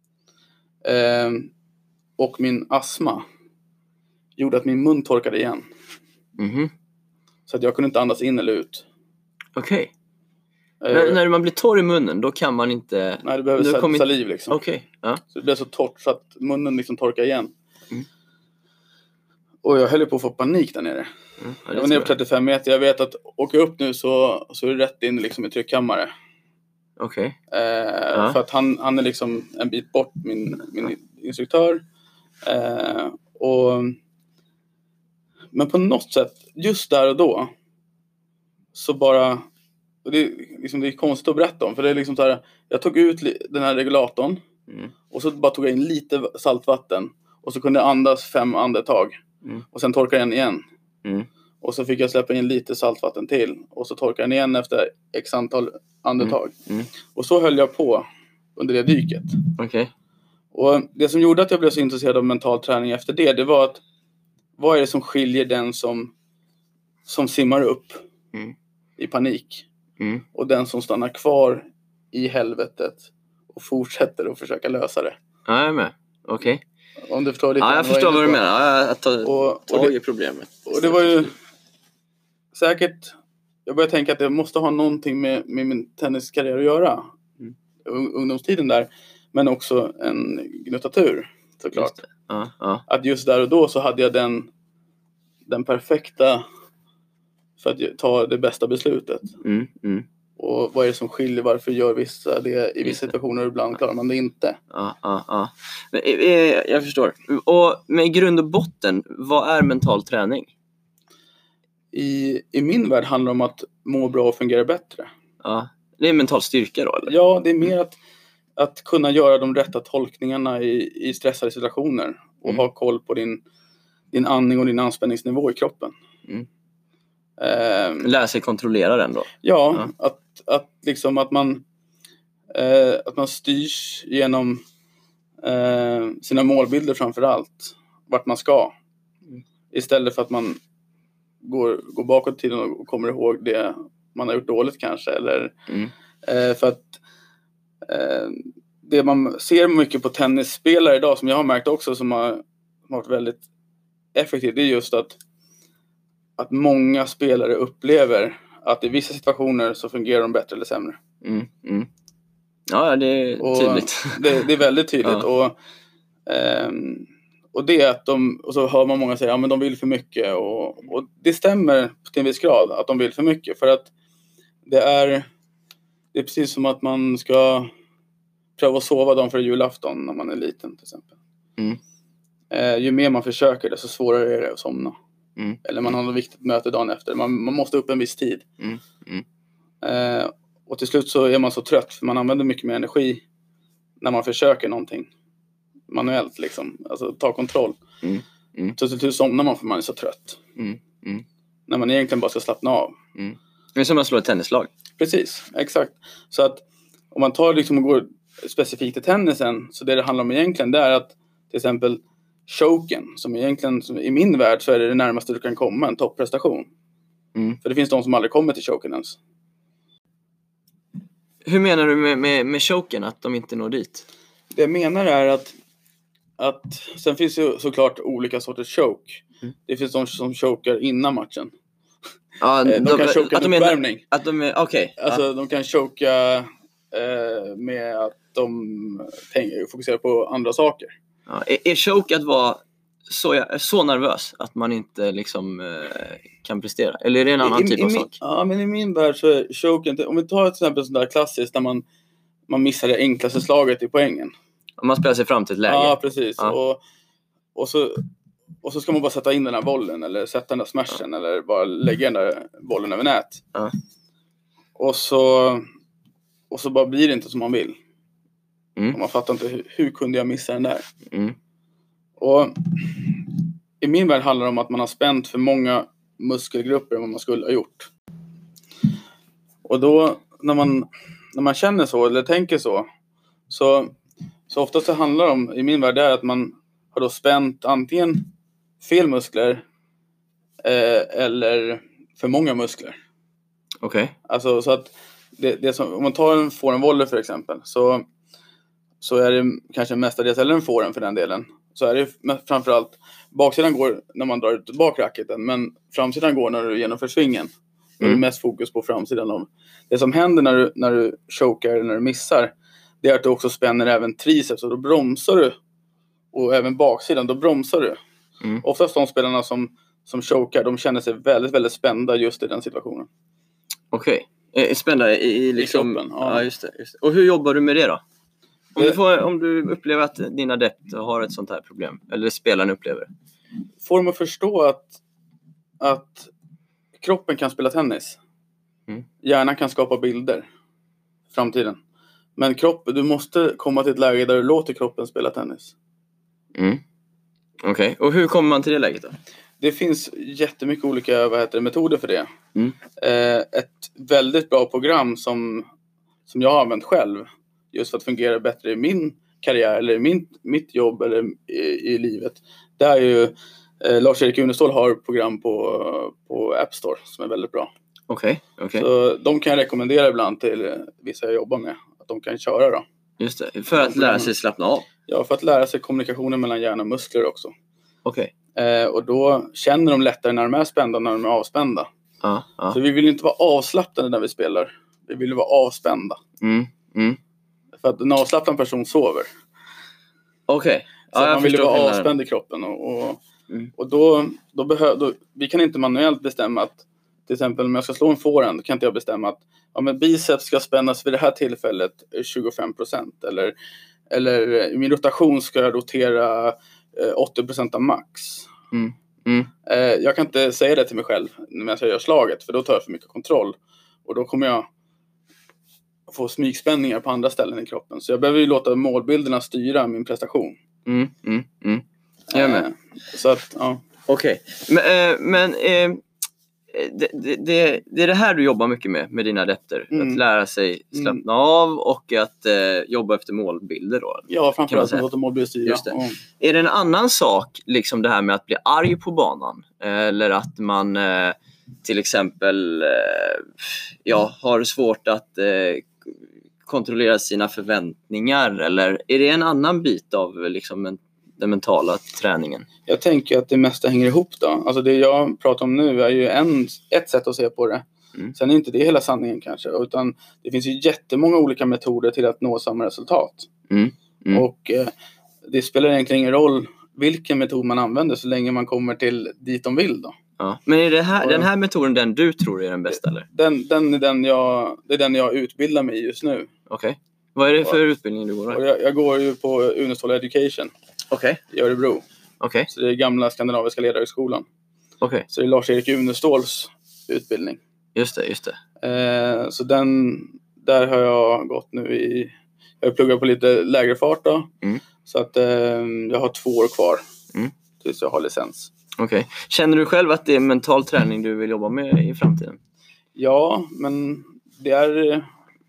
Eh, och min astma gjorde att min mun torkade igen. Mhm. Så att jag kunde inte andas in eller ut. Okej. Okay. När, när man blir torr i munnen, då kan man inte... Nej, det behöver sal- kommit... saliv liksom. Okej. Okay. Ja. Så det blev så torrt så att munnen liksom torkar igen. Mm. Och jag höll på att få panik där nere. Mm, ja, jag var nere på trettiofem meter. Jag vet att åka upp nu så, så är det rätt in liksom i tryckkammare. Okej. Okay. Eh, ja. För att han, han är liksom en bit bort, min, min instruktör. Eh, och... Men på något sätt, just där och då, så bara, och det, liksom, det är konstigt att berätta om, för det är liksom så här, jag tog ut den här regulatorn mm. och så bara tog jag in lite saltvatten och så kunde jag andas fem andetag mm. och sen torkade jag den igen. Mm. Och så fick jag släppa in lite saltvatten till och så torkade jag den igen efter x antal andetag. Mm. Mm. Och så höll jag på under det dyket. Okej. Okay. Och det som gjorde att jag blev så intresserad av mental träning efter det, det var att vad är det som skiljer den som, som simmar upp mm. i panik mm. och den som stannar kvar i helvetet och fortsätter att försöka lösa det? Ja, jag är med. Okej. Okay. Om du förstår lite. Ja, jag förstår vad du menar. Ja, jag tar och, tag och det, i problemet. Och det var ju säkert, jag började tänka att det måste ha någonting med, med min tenniskarriär att göra. Mm. Ungdomstiden där. Men också en gnuttatur, såklart. Ja, ja. Att just där och då så hade jag den, den perfekta för att ta det bästa beslutet. Mm, mm. Och vad är det som skiljer? Varför gör vissa det i vissa situationer och ibland klarar man det inte? Ja, ja, ja. Men, jag förstår. Och med grund och botten, vad är mental träning? I, i min värld handlar det om att må bra och fungera bättre. Ja, det är mental styrka då, eller? Ja, det är mer att Att kunna göra de rätta tolkningarna i, i stressade situationer. Och mm. ha koll på din, din andning och din anspänningsnivå i kroppen. Mm. Eh, Lära sig kontrollera den då? Ja, ja. Att, att, liksom att, man, eh, att man styrs genom eh, sina målbilder framför allt. Vart man ska. Mm. Istället för att man går, går bakåt i tiden och kommer ihåg det man har gjort dåligt kanske. Eller, mm. eh, för att det man ser mycket på tennisspelare idag, som jag har märkt också, som har, som har varit väldigt effektivt, det är just att att många spelare upplever att i vissa situationer så fungerar de bättre eller sämre. Mm, mm. Ja, det är och tydligt. Det, det är väldigt tydligt. Ja. Och, um, och det är att de, och så hör man många säga, ja men de vill för mycket. Och, och det stämmer till en viss grad att de vill för mycket. För att det är, det är precis som att man ska pröva att sova dagen för julafton när man är liten till exempel. Mm. Uh, ju mer man försöker, desto svårare är det att somna. Mm. Eller man har något viktigt möte dagen efter. Man, man måste upp en viss tid. Mm. Mm. Uh, och till slut så är man så trött. För man använder mycket mer energi när man försöker någonting manuellt liksom. Alltså ta kontroll. Mm. Mm. Så till slut somnar man för man är så trött. Mm. Mm. När man egentligen bara ska slappna av. Mm. Det är som att slå ett tennislag. Precis, exakt. Så att om man tar liksom och går specifikt till tennisen. Så det det handlar om egentligen det är att till exempel choken. Som egentligen, som i min värld så är det det närmaste du kan komma en topprestation. Mm. För det finns de som aldrig kommer till choken ens. Hur menar du med, med, med choken, att de inte når dit? Det jag menar är att, att sen finns ju såklart olika sorters choke. Mm. Det finns de som chokar innan matchen. Ja, de, de kan choka att med de uppvärmning. Att de är, okej. Okay. Alltså ja. de kan choka eh, med att de tänker, fokuserar på andra saker. Ja, är, är choke att vara så, så nervös att man inte liksom eh, kan prestera? Eller är det en annan I, typ i av min, sak? Ja, men i min värld så är choken, om vi tar ett exempel sånt där klassiskt där man, man missar det enklaste slaget i poängen. Om man spelar sig fram till ett läge. Ja, precis. Ja. Och, och, så, och så ska man bara sätta in den här bollen eller sätta den där smashen ja. Eller bara lägga den där bollen över nät. Ja. Och så och så bara blir det inte som man vill. Mm. Och man fattar inte hur, hur kunde jag missa den där. Mm. Och i min värld handlar det om att man har spänt för många muskelgrupper än vad man skulle ha gjort. Och då när man, när man känner så eller tänker så så, så ofta så handlar det om, i min värld är att man har då spänt antingen fel muskler eh, eller för många muskler. Okej. Okay. Alltså så att det, det som, om man tar en får en volley för exempel så, så är det kanske mestadels, eller en får en för den delen. Så är det framförallt, baksidan går när man drar ut bak racketen, men framsidan går när du genomför svingen. Då är det mest fokus på framsidan av. Det som händer när du, när du chokar eller när du missar, det är att du också spänner även triceps och då bromsar du. Och även baksidan, då bromsar du. Mm. Oftast de spelarna som, som chokar, de känner sig väldigt, väldigt spända just i den situationen. Okej, okay. Spända i, i liksom... I kroppen, ja. Ja, just det, just det. Och hur jobbar du med det då? Om du, får, om du upplever att din adept har ett sånt här problem, eller spelaren upplever. Får de att förstå att, att kroppen kan spela tennis. Mm. Hjärnan kan skapa bilder i framtiden. Men kroppen, du måste komma till ett läge där du låter kroppen spela tennis. Mm. Okej, okay. Och hur kommer man till det läget då? Det finns jättemycket olika vad heter det, metoder för det. Mm. Eh, ett väldigt bra program som, som jag har använt själv. Just för att fungera bättre i min karriär eller i min, mitt jobb eller i, i livet. Det är ju eh, Lars-Erik Unestål har program på, på App Store som är väldigt bra. Okej, okay, okej. Okay. Så de kan jag rekommendera ibland till vissa jag jobbar med. Att de kan köra då. Just det, för att lära sig slappna av. Ja, för att lära sig kommunikationen mellan hjärna och muskler också. Okej. Okay. Eh, och då känner de lättare när de är spända när de är avspända. Ja, ja. Så vi vill inte vara avslappnade när vi spelar. Vi vill vara avspända. Mm, mm. För att en avslappnad person sover. Okej. Okay. Så ja, man vill vara avspänd i kroppen. Och, och, mm. och då, då behöver... Vi kan inte manuellt bestämma att... Till exempel om jag ska slå en forehand, kan inte jag bestämma att ja, men biceps ska spännas vid det här tillfället tjugofem procent. Eller, eller i min rotation ska jag rotera eh, åttio procent av max. Mm. Mm. Eh, jag kan inte säga det till mig själv när jag gör slaget. För då tar jag för mycket kontroll. Och då kommer jag få smygspänningar på andra ställen i kroppen. Så jag behöver ju låta målbilderna styra min prestation. Mm, mm, mm. Jag med. Eh, så att, ja. Okej. Okay. Men, eh, men eh, det, det, det, det är det här du jobbar mycket med, med dina adepter. Mm. Att lära sig slappna mm. av och att eh, jobba efter målbilder då. Ja, framförallt att låta målbilder styra. Just det. Mm. Är det en annan sak, liksom det här med att bli arg på banan? Eller att man eh, till exempel eh, ja, har svårt att eh, kontrollera sina förväntningar, eller är det en annan bit av liksom en, den mentala träningen? Jag tänker att det mesta hänger ihop då. Alltså det jag pratar om nu är ju en, ett sätt att se på det. Mm. Sen är inte det hela sanningen kanske. Utan det finns ju jättemånga olika metoder till att nå samma resultat. Mm. Mm. Och eh, det spelar egentligen ingen roll vilken metod man använder så länge man kommer till dit de vill då. Ja. Men är det här, och, den här metoden den du tror är den bästa eller? Den, den är den jag, det är den jag utbildar mig i just nu. Okej. Okay. Vad är det för och, utbildning du går? Och jag, jag går ju på Unestål Education. Okej. Okay. I Örebro. Okej. Okay. Så det är gamla skandinaviska ledarhögskolan. Okej. Okay. Så det är Lars-Erik Uneståls utbildning. Just det, just det. Eh, så den, där har jag gått nu i, jag pluggar på lite lägre fart då. Mm. Så att eh, jag har två år kvar mm. tills jag har licens. Okej. Okay. Känner du själv att det är mental träning du vill jobba med i framtiden? Ja, men det är,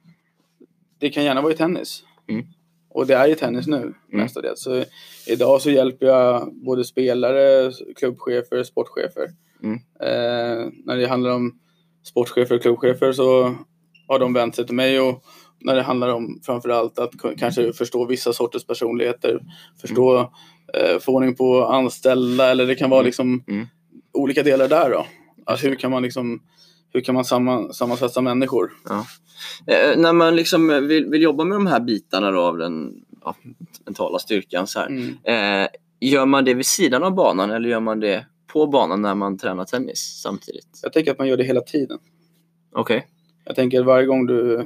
det kan gärna vara i tennis. Mm. Och det är i tennis nu mm. mestadels. Så idag så hjälper jag både spelare, klubbchefer, sportchefer. Mm. Eh, när det handlar om sportchefer och klubbchefer så har de vänt sig till mig. Och när det handlar om framförallt att k- kanske förstå vissa sorters personligheter. Förstå mm. eh, få ordning på anställda. Eller det kan vara liksom mm. olika delar där då. Att hur kan man liksom hur kan man samman, sammansätta människor? Ja. Eh, när man liksom vill, vill jobba med de här bitarna då av den ja, mentala styrkan så här. Mm. Eh, gör man det vid sidan av banan eller gör man det på banan när man tränar tennis samtidigt? Jag tänker att man gör det hela tiden. Okej. Okay. Jag tänker att varje gång du,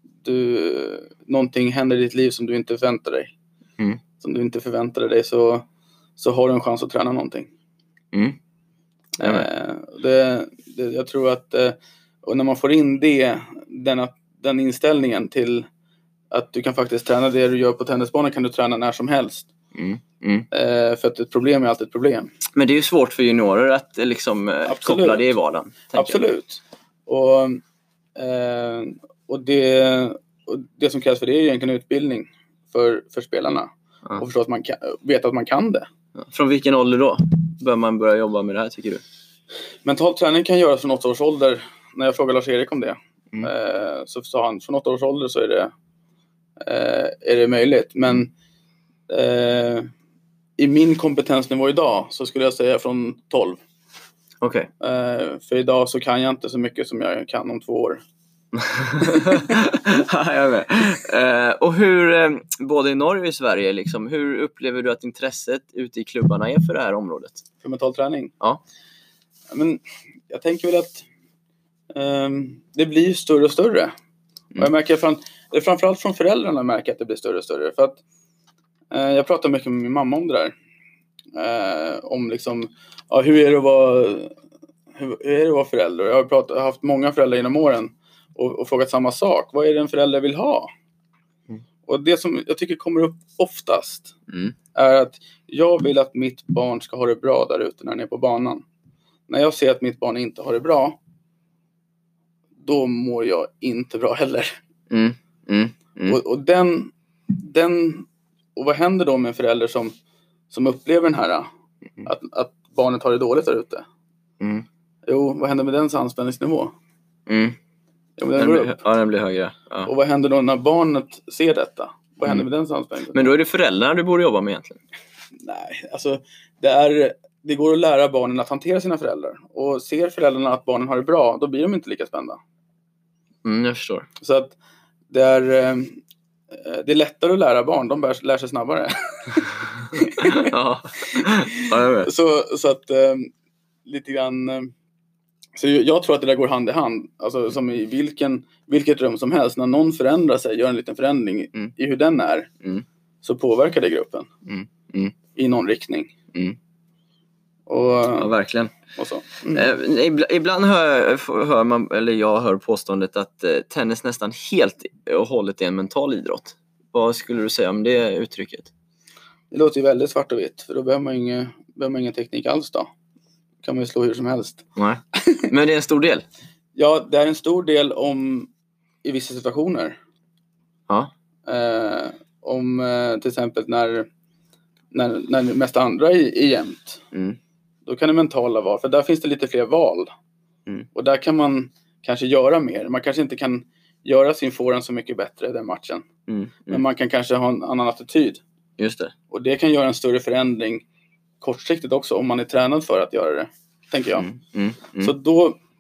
du någonting händer i ditt liv som du inte förväntar dig. Mm. Som du inte förväntade dig så, så har du en chans att träna någonting. Mm. Eh, det, det, jag tror att eh, och när man får in det, den, den inställningen till att du kan faktiskt träna det du gör på tennisbanan kan du träna när som helst. Mm. Mm. Eh, för att ett problem är alltid ett problem. Men det är ju svårt för juniorer att eh, liksom, eh, koppla det i vardagen. Absolut. Och, eh, och, det, och det som krävs för det är egentligen utbildning för, för spelarna. Ja. Och förstå att man kan, veta att man kan det. Ja. Från vilken ålder då bör man börja jobba med det här tycker du? Mental träning kan göras från åtta års ålder. När jag frågade Lars-Erik om det mm. eh, så sa han från åtta års ålder så är det, eh, är det möjligt. Men eh, i min kompetensnivå idag så skulle jag säga från tolv. Okej. Okay. Eh, för idag så kan jag inte så mycket som jag kan om två år. Ja, jag vet. Eh, och hur, eh, både i Norge och i Sverige, liksom, hur upplever du att intresset ute i klubbarna är för det här området? För mental träning? Ja. Men jag tänker väl att eh, det blir större och större. Mm. Och jag märker fram, det är framförallt från föräldrarna märker att det blir större och större. För att eh, jag pratar mycket med min mamma om det där. Eh, om liksom, ja, hur är det att vara, hur, hur är det att vara förälder? Jag har, pratat, jag har haft många föräldrar genom åren och, och frågat samma sak. Vad är det en förälder vill ha? Mm. Och det som jag tycker kommer upp oftast mm. är att jag vill att mitt barn ska ha det bra där ute när han är på banan. När jag ser att mitt barn inte har det bra, då mår jag inte bra heller. Mm. Mm. Mm. Och, och den, den och vad händer då med en förälder som som upplever den här mm. att, att barnet har det dåligt där ute? Mm. Jo, vad händer med dens anspänningsnivå? Mm. Jo, den den går blir, upp. Ja, den blir högre. Ja. Och vad händer då när barnet ser detta? Vad händer mm. med dens anspänningsnivå? Men då är det föräldrarna du borde jobba med egentligen. Nej, alltså det är det går att lära barnen att hantera sina föräldrar. Och ser föräldrarna att barnen har det bra, då blir de inte lika spända. Mm, jag förstår. Så att det är, det är lättare att lära barn. De bär, lär sig snabbare. Ja. Ja, jag vet. Så, så att lite grann... Så jag tror att det där går hand i hand. Alltså som i vilken, vilket rum som helst. När någon förändrar sig, gör en liten förändring mm. i hur den är. Mm. Så påverkar det gruppen. Mm. Mm. I någon riktning. Mm. Och, ja, verkligen. Och så. Mm. Eh, ibland hör, hör man, eller jag hör påståendet att eh, tennis nästan helt och hållet är en mental idrott. Vad skulle du säga om det uttrycket? Det låter ju väldigt svart och vitt. För då behöver man ingen, behöver man ingen teknik alls då. Kan man ju slå hur som helst. Nej. Men det är en stor del. Ja, det är en stor del om i vissa situationer. Ja. Eh, om eh, till exempel när, när, när det mesta andra är, är jämnt. Mm. Då kan det mentala vara, för där finns det lite fler val. Mm. Och där kan man kanske göra mer. Man kanske inte kan göra sin forehand så mycket bättre den matchen. Mm. Mm. Men man kan kanske ha en annan attityd. Just det. Och det kan göra en större förändring kortsiktigt också om man är tränad för att göra det, tänker jag. Mm. Mm. Mm. Så då,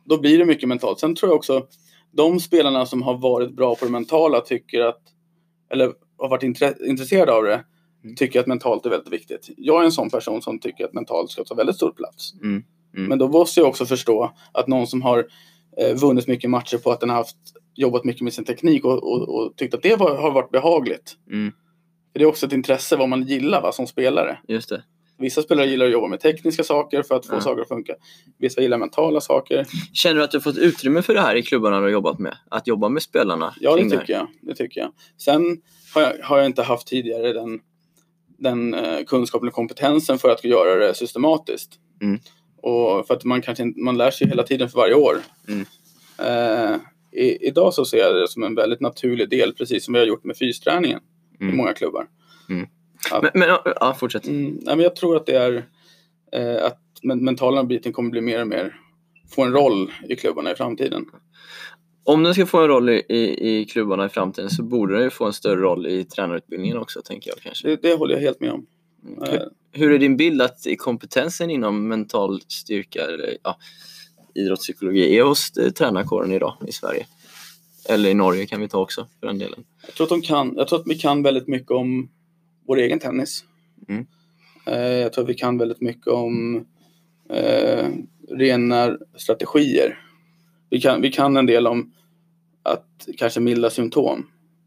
då blir det mycket mentalt. Sen tror jag också de spelarna som har varit bra på det mentala tycker att, eller har varit intre- intresserade av det, mm. tycker att mentalt är väldigt viktigt. Jag är en sån person som tycker att mentalt ska ta väldigt stor plats. Mm. Mm. Men då måste jag också förstå att någon som har eh, vunnit mycket matcher på att den har haft, jobbat mycket med sin teknik och, och, och tyckt att det var, har varit behagligt. Mm. För det är också ett intresse vad man gillar, va, som spelare. Just det. Vissa spelare gillar att jobba med tekniska saker för att få ja. saker att funka. Vissa gillar mentala saker. Känner du att du har fått utrymme för det här i klubbarna du har jobbat med? Att jobba med spelarna? Ja, det tycker jag. Det tycker jag. Sen har jag, har jag inte haft tidigare den, den eh, kunskapen och kompetensen för att göra det systematiskt. Mm. Och för att man kanske inte, man lär sig hela tiden för varje år. Mm. Eh, i, idag så ser jag det som en väldigt naturlig del, precis som vi har gjort med fysträningen mm. i många klubbar. Mm. Att, men, men ja, fortsätt. Mm, nej, men jag tror att det är eh, att men, mentala biten kommer bli mer och mer få en roll i klubbarna i framtiden. Om den ska få en roll i, i, i klubbarna i framtiden så borde den ju få en större roll i tränarutbildningen också, tänker jag kanske. Det, det håller jag helt med om. Mm. Hur, hur är din bild att kompetensen inom mental styrka eller ja, idrottspsykologi är hos tränarkåren idag i Sverige? Eller i Norge kan vi ta också för den delen. Jag tror att, de kan, jag tror att vi kan väldigt mycket om vår egen tennis. Mm. Eh, jag tror att vi kan väldigt mycket om eh, rena strategier. Vi kan, vi kan en del om att kanske milda symptom.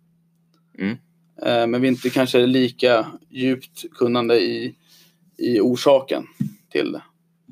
Mm. Eh, men vi är inte kanske lika djupt kunnande i, i orsaken till det.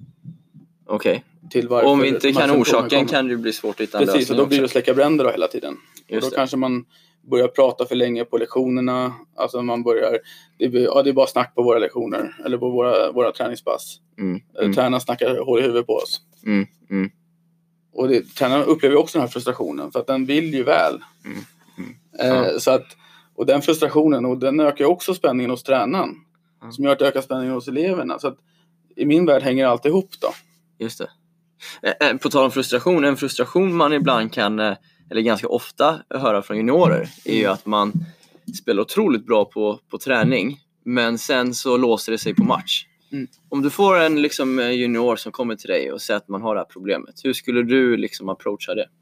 Okej. Okay. Om vi inte kan orsaken kommer. Kan det bli svårt att hitta en Precis, och då blir det att släcka bränder då hela tiden. Just och då det. kanske man börjar prata för länge på lektionerna. Alltså man börjar, det är, ja, det är bara snack på våra lektioner. Eller på våra, våra träningspass. Mm. Mm. Tränarna snackar hål i huvudet på oss. Mm. Mm. Och det, tränarna upplever också den här frustrationen. För att den vill ju väl. Mm. Mm. Eh, Ja. så att, och den frustrationen, och den ökar också spänningen hos tränaren. Mm. Som gör att det ökar spänningen hos eleverna. Så att i min värld hänger allt ihop då. Just det. På tal om frustration, en frustration man ibland kan, eller ganska ofta höra från juniorer, är ju att man spelar otroligt bra på, på träning, men sen så låser det sig på match. Mm. Om du får en liksom, junior som kommer till dig och säger att man har det här problemet, hur skulle du liksom approacha det?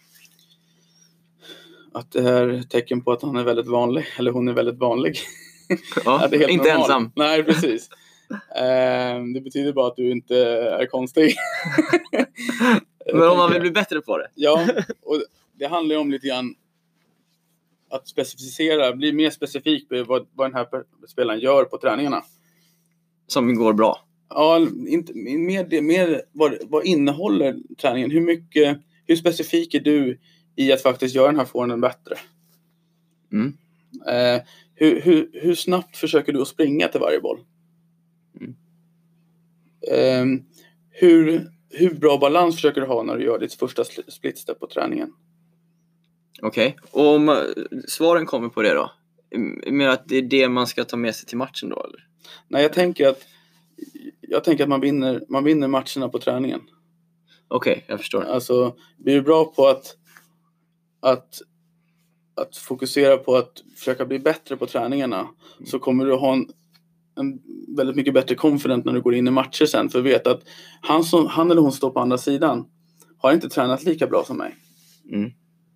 Att det här är tecken på att han är väldigt vanlig, eller hon är väldigt vanlig. Ja, det är helt inte normal. ensam. Nej, precis. Uh, det betyder bara att du inte är konstig. Men om man vill bli bättre på det. Ja, och det handlar ju om lite grann att specificera, bli mer specifik på vad, vad den här spelaren gör på träningarna. Som går bra. Ja, inte, mer, mer vad, vad innehåller träningen? Hur mycket, hur specifik är du i att faktiskt göra den här formen bättre? Mm. Uh, hur, hur, hur snabbt försöker du att springa till varje boll? Mm. Um, hur, hur bra balans försöker du ha när du gör ditt första splitstep på träningen? Okej, okay. Och om svaren kommer på det då? Men att det är det man ska ta med sig till matchen då, eller? Nej, jag tänker att jag tänker att man vinner, man vinner matcherna på träningen. Okej, okay, jag förstår. Alltså, blir du bra på att att att fokusera på att försöka bli bättre på träningarna, mm. så kommer du ha en en väldigt mycket bättre confident när du går in i matcher sen. För att veta att han, som, han eller hon står på andra sidan har inte tränat lika bra som mig. Mm.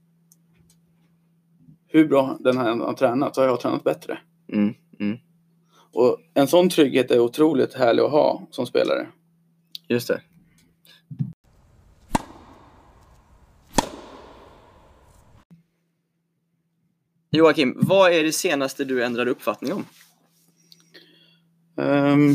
Hur bra den här har tränat, så har jag tränat bättre. Mm. Mm. Och en sån trygghet är otroligt härlig att ha som spelare. Just det. Joakim, vad är det senaste du ändrade uppfattning om? Um,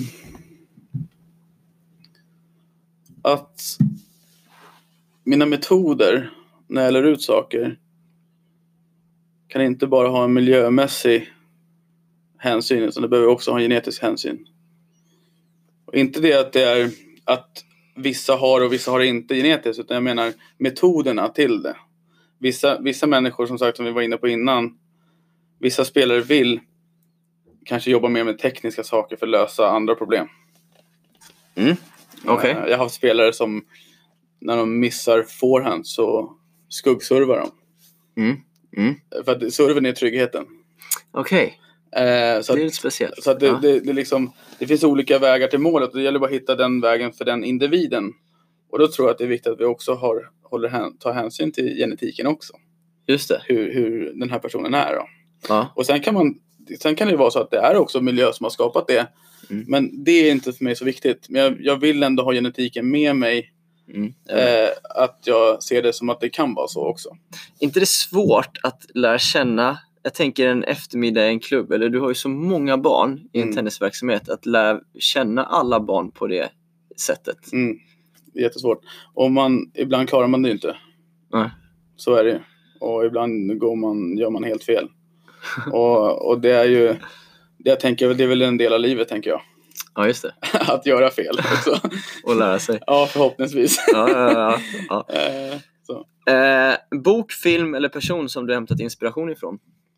att mina metoder när jag lär ut saker kan inte bara ha en miljömässig hänsyn, utan det behöver också ha en genetisk hänsyn. Och inte det att det är att vissa har och vissa har inte genetiskt, utan jag menar metoderna till det. Vissa, vissa människor, som sagt, som vi var inne på innan, vissa spelare vill kanske jobba mer med tekniska saker för att lösa andra problem. Mm. Okay. Jag har haft spelare som när de missar forehand så skuggservar de. Mm. Mm. För att serven är tryggheten. Okej. Okay. Eh, det är lite speciellt. Så att det, ja. det, det, liksom, det finns olika vägar till målet. Och det gäller bara att hitta den vägen för den individen. Och då tror jag att det är viktigt att vi också har, håller, tar hänsyn till genetiken också. Just det. Hur, hur den här personen är då. Ja. Och sen kan, man, sen kan det vara så att det är också miljö som har skapat det. Mm. Men det är inte för mig så viktigt. Men jag, jag vill ändå ha genetiken med mig. Mm. Eh, att jag ser det som att det kan vara så också. Inte det svårt att lära känna, jag tänker en eftermiddag i en klubb, eller du har ju så många barn i en mm. tennisverksamhet, att lära känna alla barn på det sättet. Mm. Det är jättesvårt. Och man, ibland klarar man det inte. Nej. Så är det. Och ibland går man, gör man helt fel. och, och det är ju, det jag tänker, det är väl en del av livet, tänker jag. Ja, just det. Att göra fel också. Och lära sig. Ja, förhoppningsvis. ja, ja, ja, ja. Eh, så. Eh, bok, film eller person som du hämtat inspiration ifrån?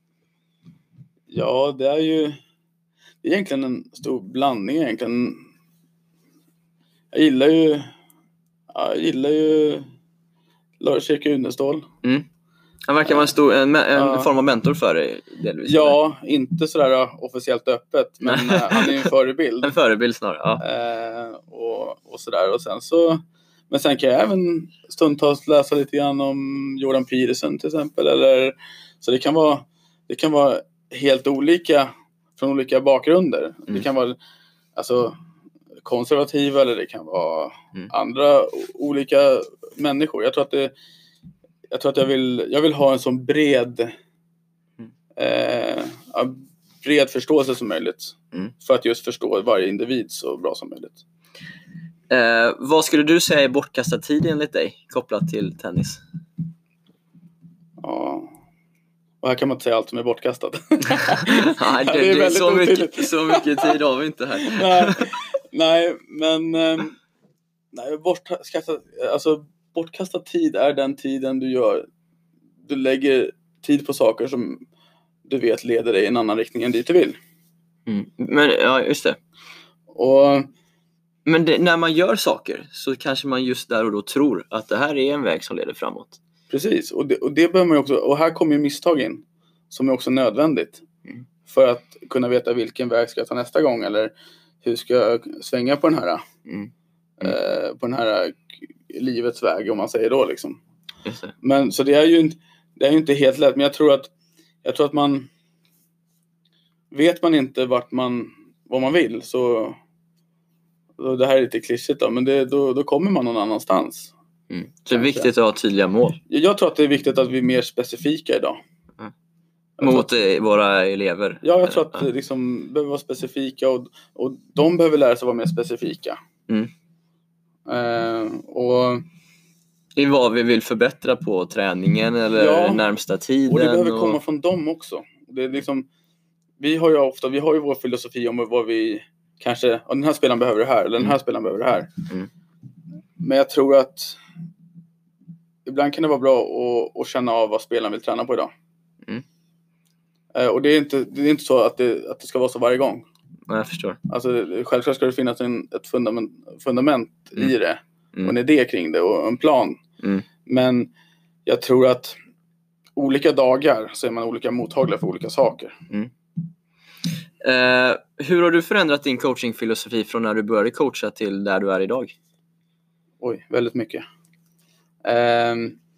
Ja, det är ju det är egentligen en stor blandning egentligen. Jag gillar ju jag gillar ju Lars-Erik Unestål. Mm. Han verkar vara en, stor, en, en ja. form av mentor för dig delvis. Ja, eller? Inte sådär officiellt öppet, men han är en förebild. En förebild snarare, ja. Eh, och, och sådär. Och sen så, men sen kan jag även stundtals läsa lite grann om Jordan Peterson till exempel. Eller, så det kan vara, det kan vara helt olika från olika bakgrunder. Mm. Det kan vara alltså, konservativa eller det kan vara mm. andra olika människor. Jag tror att det Jag tror att jag vill, jag vill ha en sån bred eh, bred förståelse som möjligt. Mm. För att just förstå varje individ så bra som möjligt. Eh, vad skulle du säga är bortkastad tid enligt dig kopplat till tennis? Ja, och här kan man inte säga allt som är bortkastat. Nej, det, det är det, så, mycket, så mycket tid har vi inte här. nej, nej, men eh, nej, bortkastad, alltså bortkastad tid är den tiden du gör. Du lägger tid på saker som du vet leder dig i en annan riktning än dit du vill. Mm. Men ja, just det. Och, men det, när man gör saker så kanske man just där och då tror att det här är en väg som leder framåt. Precis. Och det, och det behöver man också. Och här kommer ju misstag in som är också nödvändigt. Mm. För att kunna veta vilken väg ska jag ta nästa gång. Eller hur ska jag svänga på den här. Mm. Mm. Eh, på den här livets väg om man säger då liksom. Just det. Men så det är ju inte, det är ju inte helt lätt, men jag tror att jag tror att man vet man inte vart man vad man vill så då, det här är lite klyschigt då, men det, då, då kommer man någon annanstans. Mm. Så det är viktigt att ha tydliga mål. Jag tror att det är viktigt att vi är mer specifika idag. Mm. Mot att, våra elever. Ja, jag tror att det liksom behöver vara specifika och, och de behöver lära sig vara mer specifika. Mm. Uh, och i vad vi vill förbättra på träningen eller ja, närmsta tiden. Och det behöver och... komma från dem också. Det är liksom, vi har ju ofta, vi har ju vår filosofi om vad vi kanske, ja, den här spelaren behöver det här eller den här mm. spelaren behöver det här. Mm. Men jag tror att ibland kan det vara bra att, att känna av vad spelaren vill träna på idag. Mm. Uh, och det är, inte, det är inte så att det, att det ska vara så varje gång. Ja, jag förstår. Alltså, självklart ska det finnas en, ett fundament, fundament mm. i det. Mm. Och en idé kring det och en plan. Mm. Men jag tror att olika dagar så är man olika mottagliga för olika saker. Mm. Eh, hur har du förändrat din coachingfilosofi från när du började coacha till där du är idag? Oj, väldigt mycket. Eh,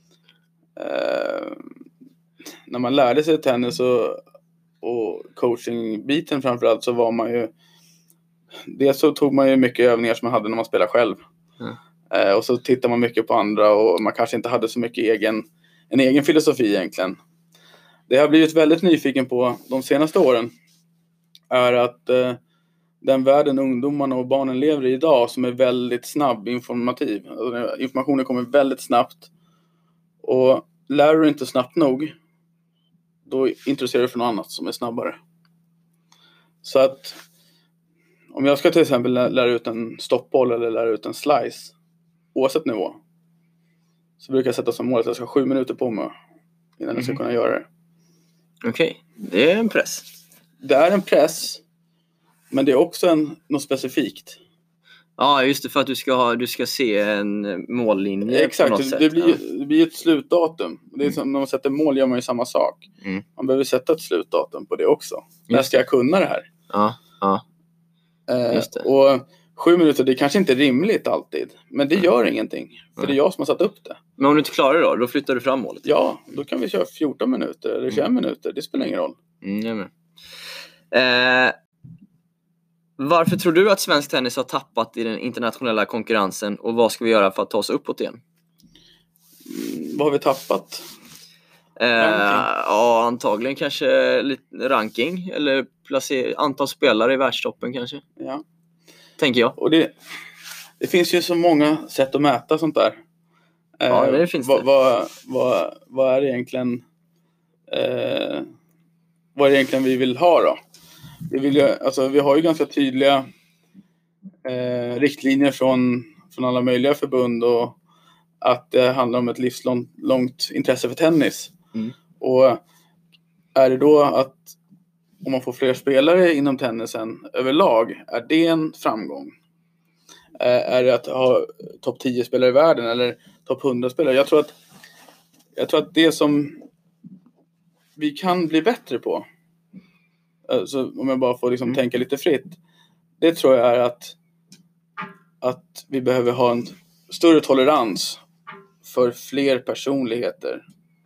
eh, när man lärde sig tennis och, och coachingbiten framförallt så var man ju dels så tog man ju mycket övningar som man hade när man spelade själv. Mm. Eh, och så tittar man mycket på andra och man kanske inte hade så mycket egen, en egen filosofi egentligen. Det jag har blivit väldigt nyfiken på de senaste åren är att eh, den världen ungdomarna och barnen lever i idag som är väldigt snabb informativ. Alltså, informationen kommer väldigt snabbt och lär du inte snabbt nog då intresserar du för något annat som är snabbare. Så att om jag ska till exempel lära ut en stoppboll eller lära ut en slice oavsett nivå så brukar jag sätta som mål att jag ska ha sju minuter på mig innan mm. jag ska kunna göra det. Okej, okay. Det är en press. Det är en press, men det är också en, något specifikt. Ja, just det, för att du ska, ha, du ska se en mållinje. Exakt, på något det, sätt. Det, blir, ja. det blir ett slutdatum. Det är mm. som när man sätter mål gör man ju samma sak. Mm. Man behöver sätta ett slutdatum på det också. När ska jag kunna det här? Ja, ja. Eh, och Sju minuter, det är kanske inte rimligt alltid. Men det gör ingenting. För det är jag som har satt upp det. Men om du inte klarar det då, då flyttar du fram målet? Ja, då kan vi köra fjorton minuter eller tjugoett Mm. minuter. Det spelar ingen roll. Mm, jag med. Eh, varför tror du att svensk tennis har tappat i den internationella konkurrensen? Och vad ska vi göra för att ta oss uppåt igen? Mm, vad har vi tappat? Eh, ja, antagligen kanske lite ranking. Eller placer- antal spelare i världstoppen kanske. Ja. Tänker jag. Och det, det finns ju så många sätt att mäta sånt där. Ja, eh, det finns det. Vad, vad, vad, vad är det egentligen eh, vad är det egentligen vi vill ha då? Vi, vill ju, alltså, vi har ju ganska tydliga eh, riktlinjer från, från alla möjliga förbund och att det handlar om ett livslångt långt intresse för tennis. Mm. Och är det då att om man får fler spelare inom tennisen överlag, är det en framgång? Är det att ha topp tio spelare i världen eller topp hundra spelare? Jag tror att, jag tror att det som vi kan bli bättre på, alltså om jag bara får liksom Mm. tänka lite fritt, det tror jag är att, att vi behöver ha en större tolerans för fler personligheter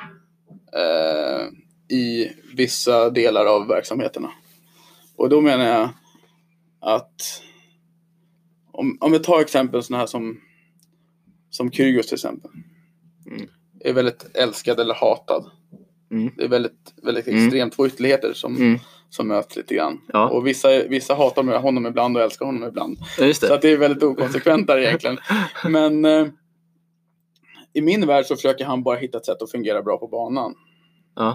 eh, i vissa delar av verksamheterna. Och då menar jag att om, om vi tar exempel sådana här som som Kyrgios till exempel. Mm. Är väldigt älskad eller hatad. Mm. Det är väldigt, väldigt Mm. extremt två ytterligheter som, Mm. som möts lite grann. Ja. Och vissa, vissa hatar med honom ibland och älskar honom ibland. Ja, just det. Så att det är väldigt okonsekvent där egentligen. Men eh, i min värld så försöker han bara hitta ett sätt att fungera bra på banan. Ja.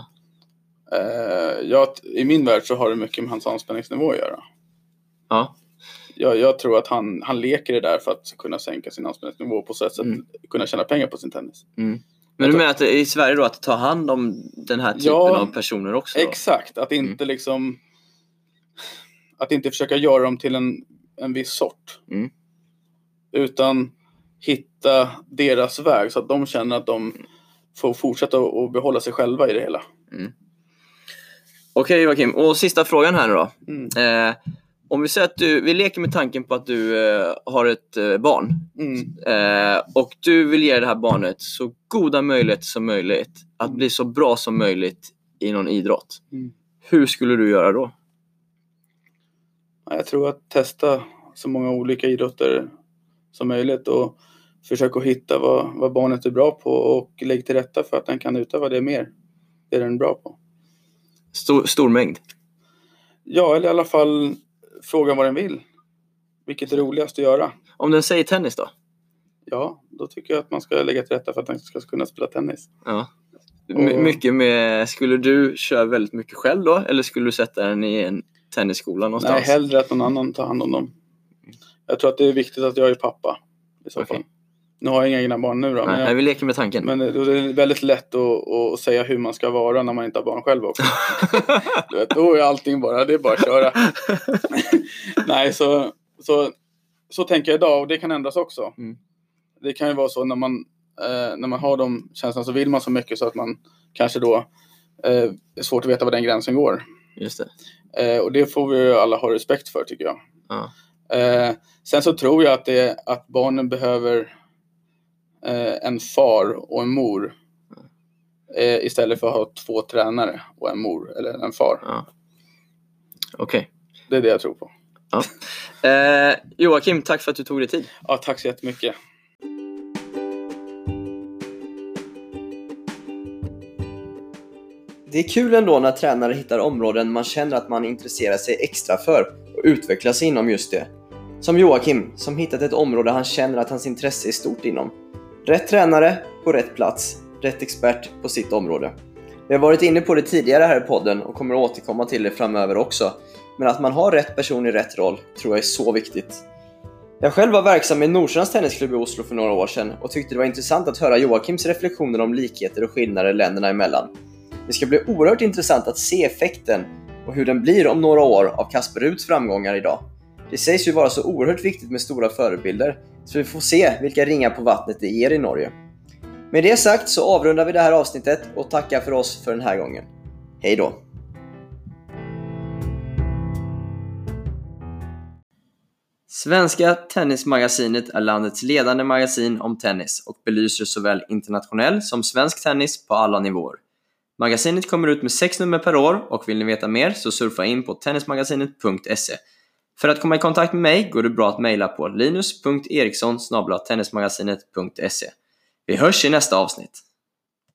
Eh, jag, I min värld så har det mycket med hans anspänningsnivå att göra. Ja. Jag, jag tror att han, han leker det där för att kunna sänka sin anspänningsnivå på så sätt Mm. att kunna tjäna pengar på sin tennis. Mm. Men du menar att i Sverige då att ta hand om den här typen Ja, av personer också? Då? Exakt, att inte Mm. liksom att inte försöka göra dem till en, en viss sort. Mm. Utan hitta deras väg så att de känner att de får fortsätta att behålla sig själva i det hela. Mm. Okej Joakim, och sista frågan här nu då. Mm. Eh, om vi säger att du, vi leker med tanken på att du eh, har ett eh, barn. Mm. Eh, och du vill ge det här barnet så goda möjligheter som möjligt att bli så bra som möjligt i någon idrott. Mm. Hur skulle du göra då? Jag tror att testa så många olika idrotter som möjligt och försöka hitta vad, vad barnet är bra på och lägga till rätta för att den kan utöva det mer. Det är den är bra på. Stor, stor mängd. Ja, eller i alla fall fråga vad den vill. Vilket är roligast att göra. Om den säger tennis då? Ja, då tycker jag att man ska lägga till rätta för att den ska kunna spela tennis. Ja. My- Och- mycket med, skulle du köra väldigt mycket själv då? Eller skulle du sätta den i en tennisskola någonstans? Nej, hellre att någon annan tar hand om dem. Jag tror att det är viktigt att jag är pappa i så Okej. fall. Nu har jag inga egna barn nu då. Nej, Men, jag, vi leker med tanken. men det det är väldigt lätt att, att säga hur man ska vara när man inte har barn själv också. Du vet, då är allting bara, det är bara att köra. Nej, så, så, så tänker jag idag och det kan ändras också. Mm. Det kan ju vara så när man, eh, när man har de känslorna så vill man så mycket så att man kanske då eh, är svårt att veta var den gränsen går. Just det. Eh, och det får vi ju alla ha respekt för tycker jag. Ja. Eh, sen så tror jag att, det, att barnen behöver eh, en far och en mor. Eh, istället för att ha två tränare och en mor eller en far. Ja. Okej. Det är det jag tror på. Ja. Eh, Joakim, tack för att du tog dig tid. Ja, tack så jättemycket. Det är kul ändå när tränare hittar områden man känner att man intresserar sig extra för och utvecklar sig inom just det. Som Joakim, som hittat ett område han känner att hans intresse är stort inom. Rätt tränare på rätt plats, rätt expert på sitt område. Vi har varit inne på det tidigare här i podden och kommer att återkomma till det framöver också. Men att man har rätt person i rätt roll tror jag är så viktigt. Jag själv var verksam i Nordsjöns tennisklubb i Oslo för några år sedan och tyckte det var intressant att höra Joakims reflektioner om likheter och skillnader länderna emellan. Det ska bli oerhört intressant att se effekten och hur den blir om några år av Casper Ruuds framgångar idag. Det sägs ju vara så oerhört viktigt med stora förebilder, så vi får se vilka ringar på vattnet det ger i Norge. Med det sagt så avrundar vi det här avsnittet och tackar för oss för den här gången. Hej då! Svenska Tennismagasinet är landets ledande magasin om tennis och belyser såväl internationell som svensk tennis på alla nivåer. Magasinet kommer ut med sex nummer per år och vill ni veta mer så surfa in på tennismagasinet punkt se. För att komma i kontakt med mig går det bra att mejla på linus punkt eriksson snabel-a tennismagasinet punkt se. Vi hörs i nästa avsnitt.